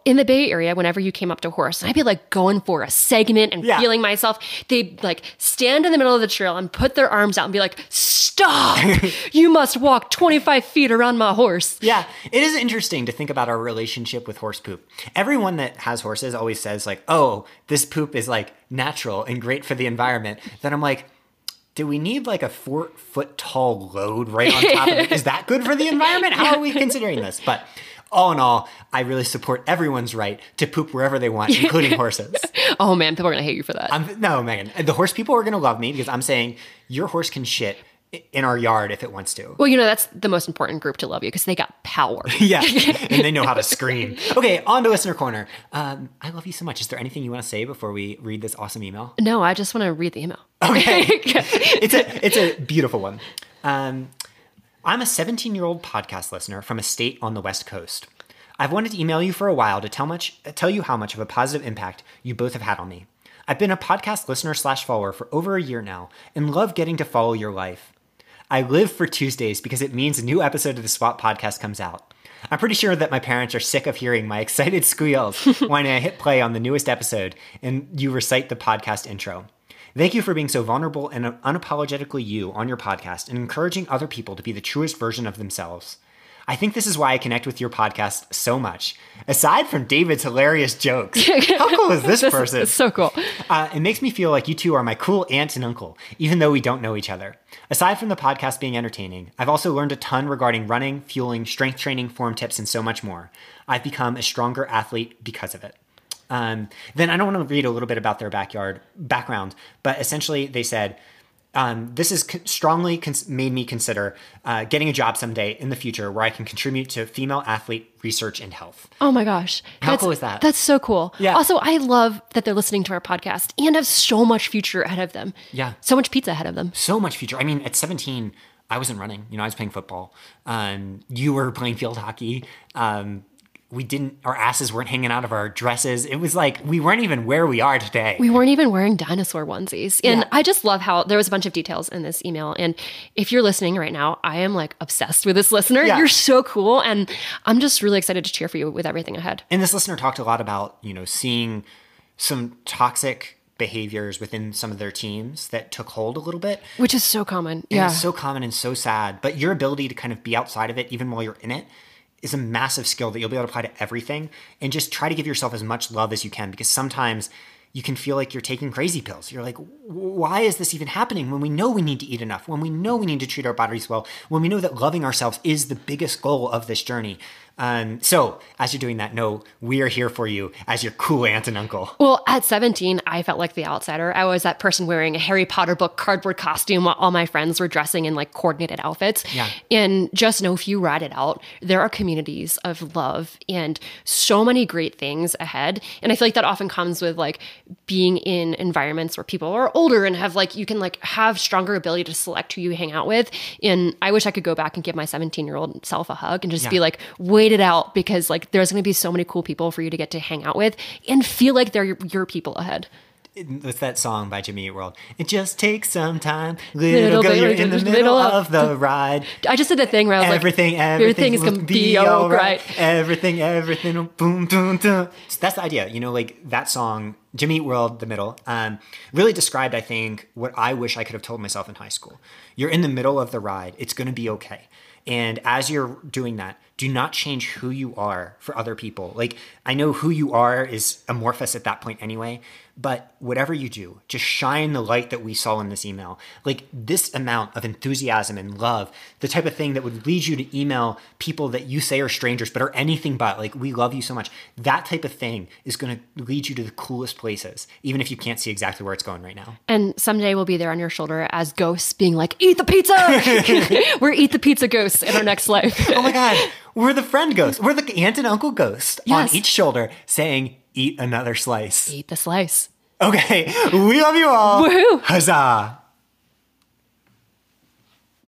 in the Bay Area, whenever you came up to horse, I'd be like going for a segment and Yeah. feeling myself. They'd like stand in the middle of the trail and put their arms out and be like, stop, you must walk twenty-five feet around my horse. Yeah, it is interesting to think about our relationship with horse poop. Everyone that has horses always says like, oh, this poop is like natural and great for the environment. Then I'm like, do we need like a four foot tall load right on top of it? Is that good for the environment? How are we considering this? But all in all, I really support everyone's right to poop wherever they want, including horses. Oh man, people are going to hate you for that. I'm, no, Megan, the horse people are going to love me because I'm saying your horse can shit in our yard if it wants to. Well, you know, that's the most important group to love you because they got power. Yeah, and they know how to scream. Okay, on to Listener Corner. Um, I love you so much. Is there anything you want to say before we read this awesome email? No, I just want to read the email. Okay. it's a it's a beautiful one. Um, I'm a seventeen-year-old podcast listener from a state on the West Coast. I've wanted to email you for a while to tell much tell you how much of a positive impact you both have had on me. I've been a podcast listener slash follower for over a year now and love getting to follow your life. I live for Tuesdays because it means a new episode of the Swap podcast comes out. I'm pretty sure that my parents are sick of hearing my excited squeals when I hit play on the newest episode and you recite the podcast intro. Thank you for being so vulnerable and unapologetically you on your podcast and encouraging other people to be the truest version of themselves. I think this is why I connect with your podcast so much. Aside from David's hilarious jokes, how cool is this person? It's so cool. Uh, it makes me feel like you two are my cool aunt and uncle, even though we don't know each other. Aside from the podcast being entertaining, I've also learned a ton regarding running, fueling, strength training, form tips, and so much more. I've become a stronger athlete because of it. Um, then I don't want to read a little bit about their backyard background, but essentially they said, Um, this has con- strongly cons- made me consider uh, getting a job someday in the future where I can contribute to female athlete research and health. Oh my gosh. How That's- cool is that? That's so cool. Yeah. Also, I love that they're listening to our podcast and have so much future ahead of them. Yeah. So much pizza ahead of them. So much future. I mean, at seventeen, I wasn't running. You know, I was playing football. Um, you were playing field hockey. Um, we didn't, our asses weren't hanging out of our dresses. It was like, we weren't even where we are today. We weren't even wearing dinosaur onesies. And Yeah. I just love how there was a bunch of details in this email. And if you're listening right now, I am like obsessed with this listener. Yeah. You're so cool. And I'm just really excited to cheer for you with everything ahead. And this listener talked a lot about, you know, seeing some toxic behaviors within some of their teams that took hold a little bit. Which is so common. And Yeah. it's so common and so sad. But your ability to kind of be outside of it, even while you're in it, is a massive skill that you'll be able to apply to everything. And just try to give yourself as much love as you can, because sometimes you can feel like you're taking crazy pills. You're like, why is this even happening when we know we need to eat enough, when we know we need to treat our bodies well, when we know that loving ourselves is the biggest goal of this journey. Um, so as you're doing that, know we are here for you as your cool aunt and uncle. Well, at seventeen, I felt like the outsider. I was that person wearing a Harry Potter book cardboard costume while all my friends were dressing in like coordinated outfits. Yeah. And just know if you ride it out, there are communities of love and so many great things ahead. And I feel like that often comes with like being in environments where people are older and have like, you can like have stronger ability to select who you hang out with. And I wish I could go back and give my seventeen year old self a hug and just Yeah. be like, wait it out, because like there's going to be so many cool people for you to get to hang out with and feel like they're your, your people ahead. It's that song by Jimmy Eat World. It just takes some time. Little Little girl, bit, you're in the little middle of of the ride. I just did the thing where I was Everything, like, everything is will gonna be all right. right. Everything, everything, boom, boom, boom. So that's the idea. You know, like that song, Jimmy Eat World, the middle, um, really described, I think, what I wish I could have told myself in high school. You're in the middle of the ride. It's going to be okay. And as you're doing that, do not change who you are for other people. Like, I know who you are is amorphous at that point anyway, but whatever you do, just shine the light that we saw in this email. Like this amount of enthusiasm and love, the type of thing that would lead you to email people that you say are strangers, but are anything but, like, we love you so much. That type of thing is going to lead you to the coolest places, even if you can't see exactly where it's going right now. And someday we'll be there on your shoulder as ghosts being like, eat the pizza. We're eat the pizza ghosts in our next life. Oh my God. We're the friend ghost. We're the aunt and uncle ghost Yes. on each shoulder saying, eat another slice. Eat the slice. Okay. We love you all. Woohoo. Huzzah.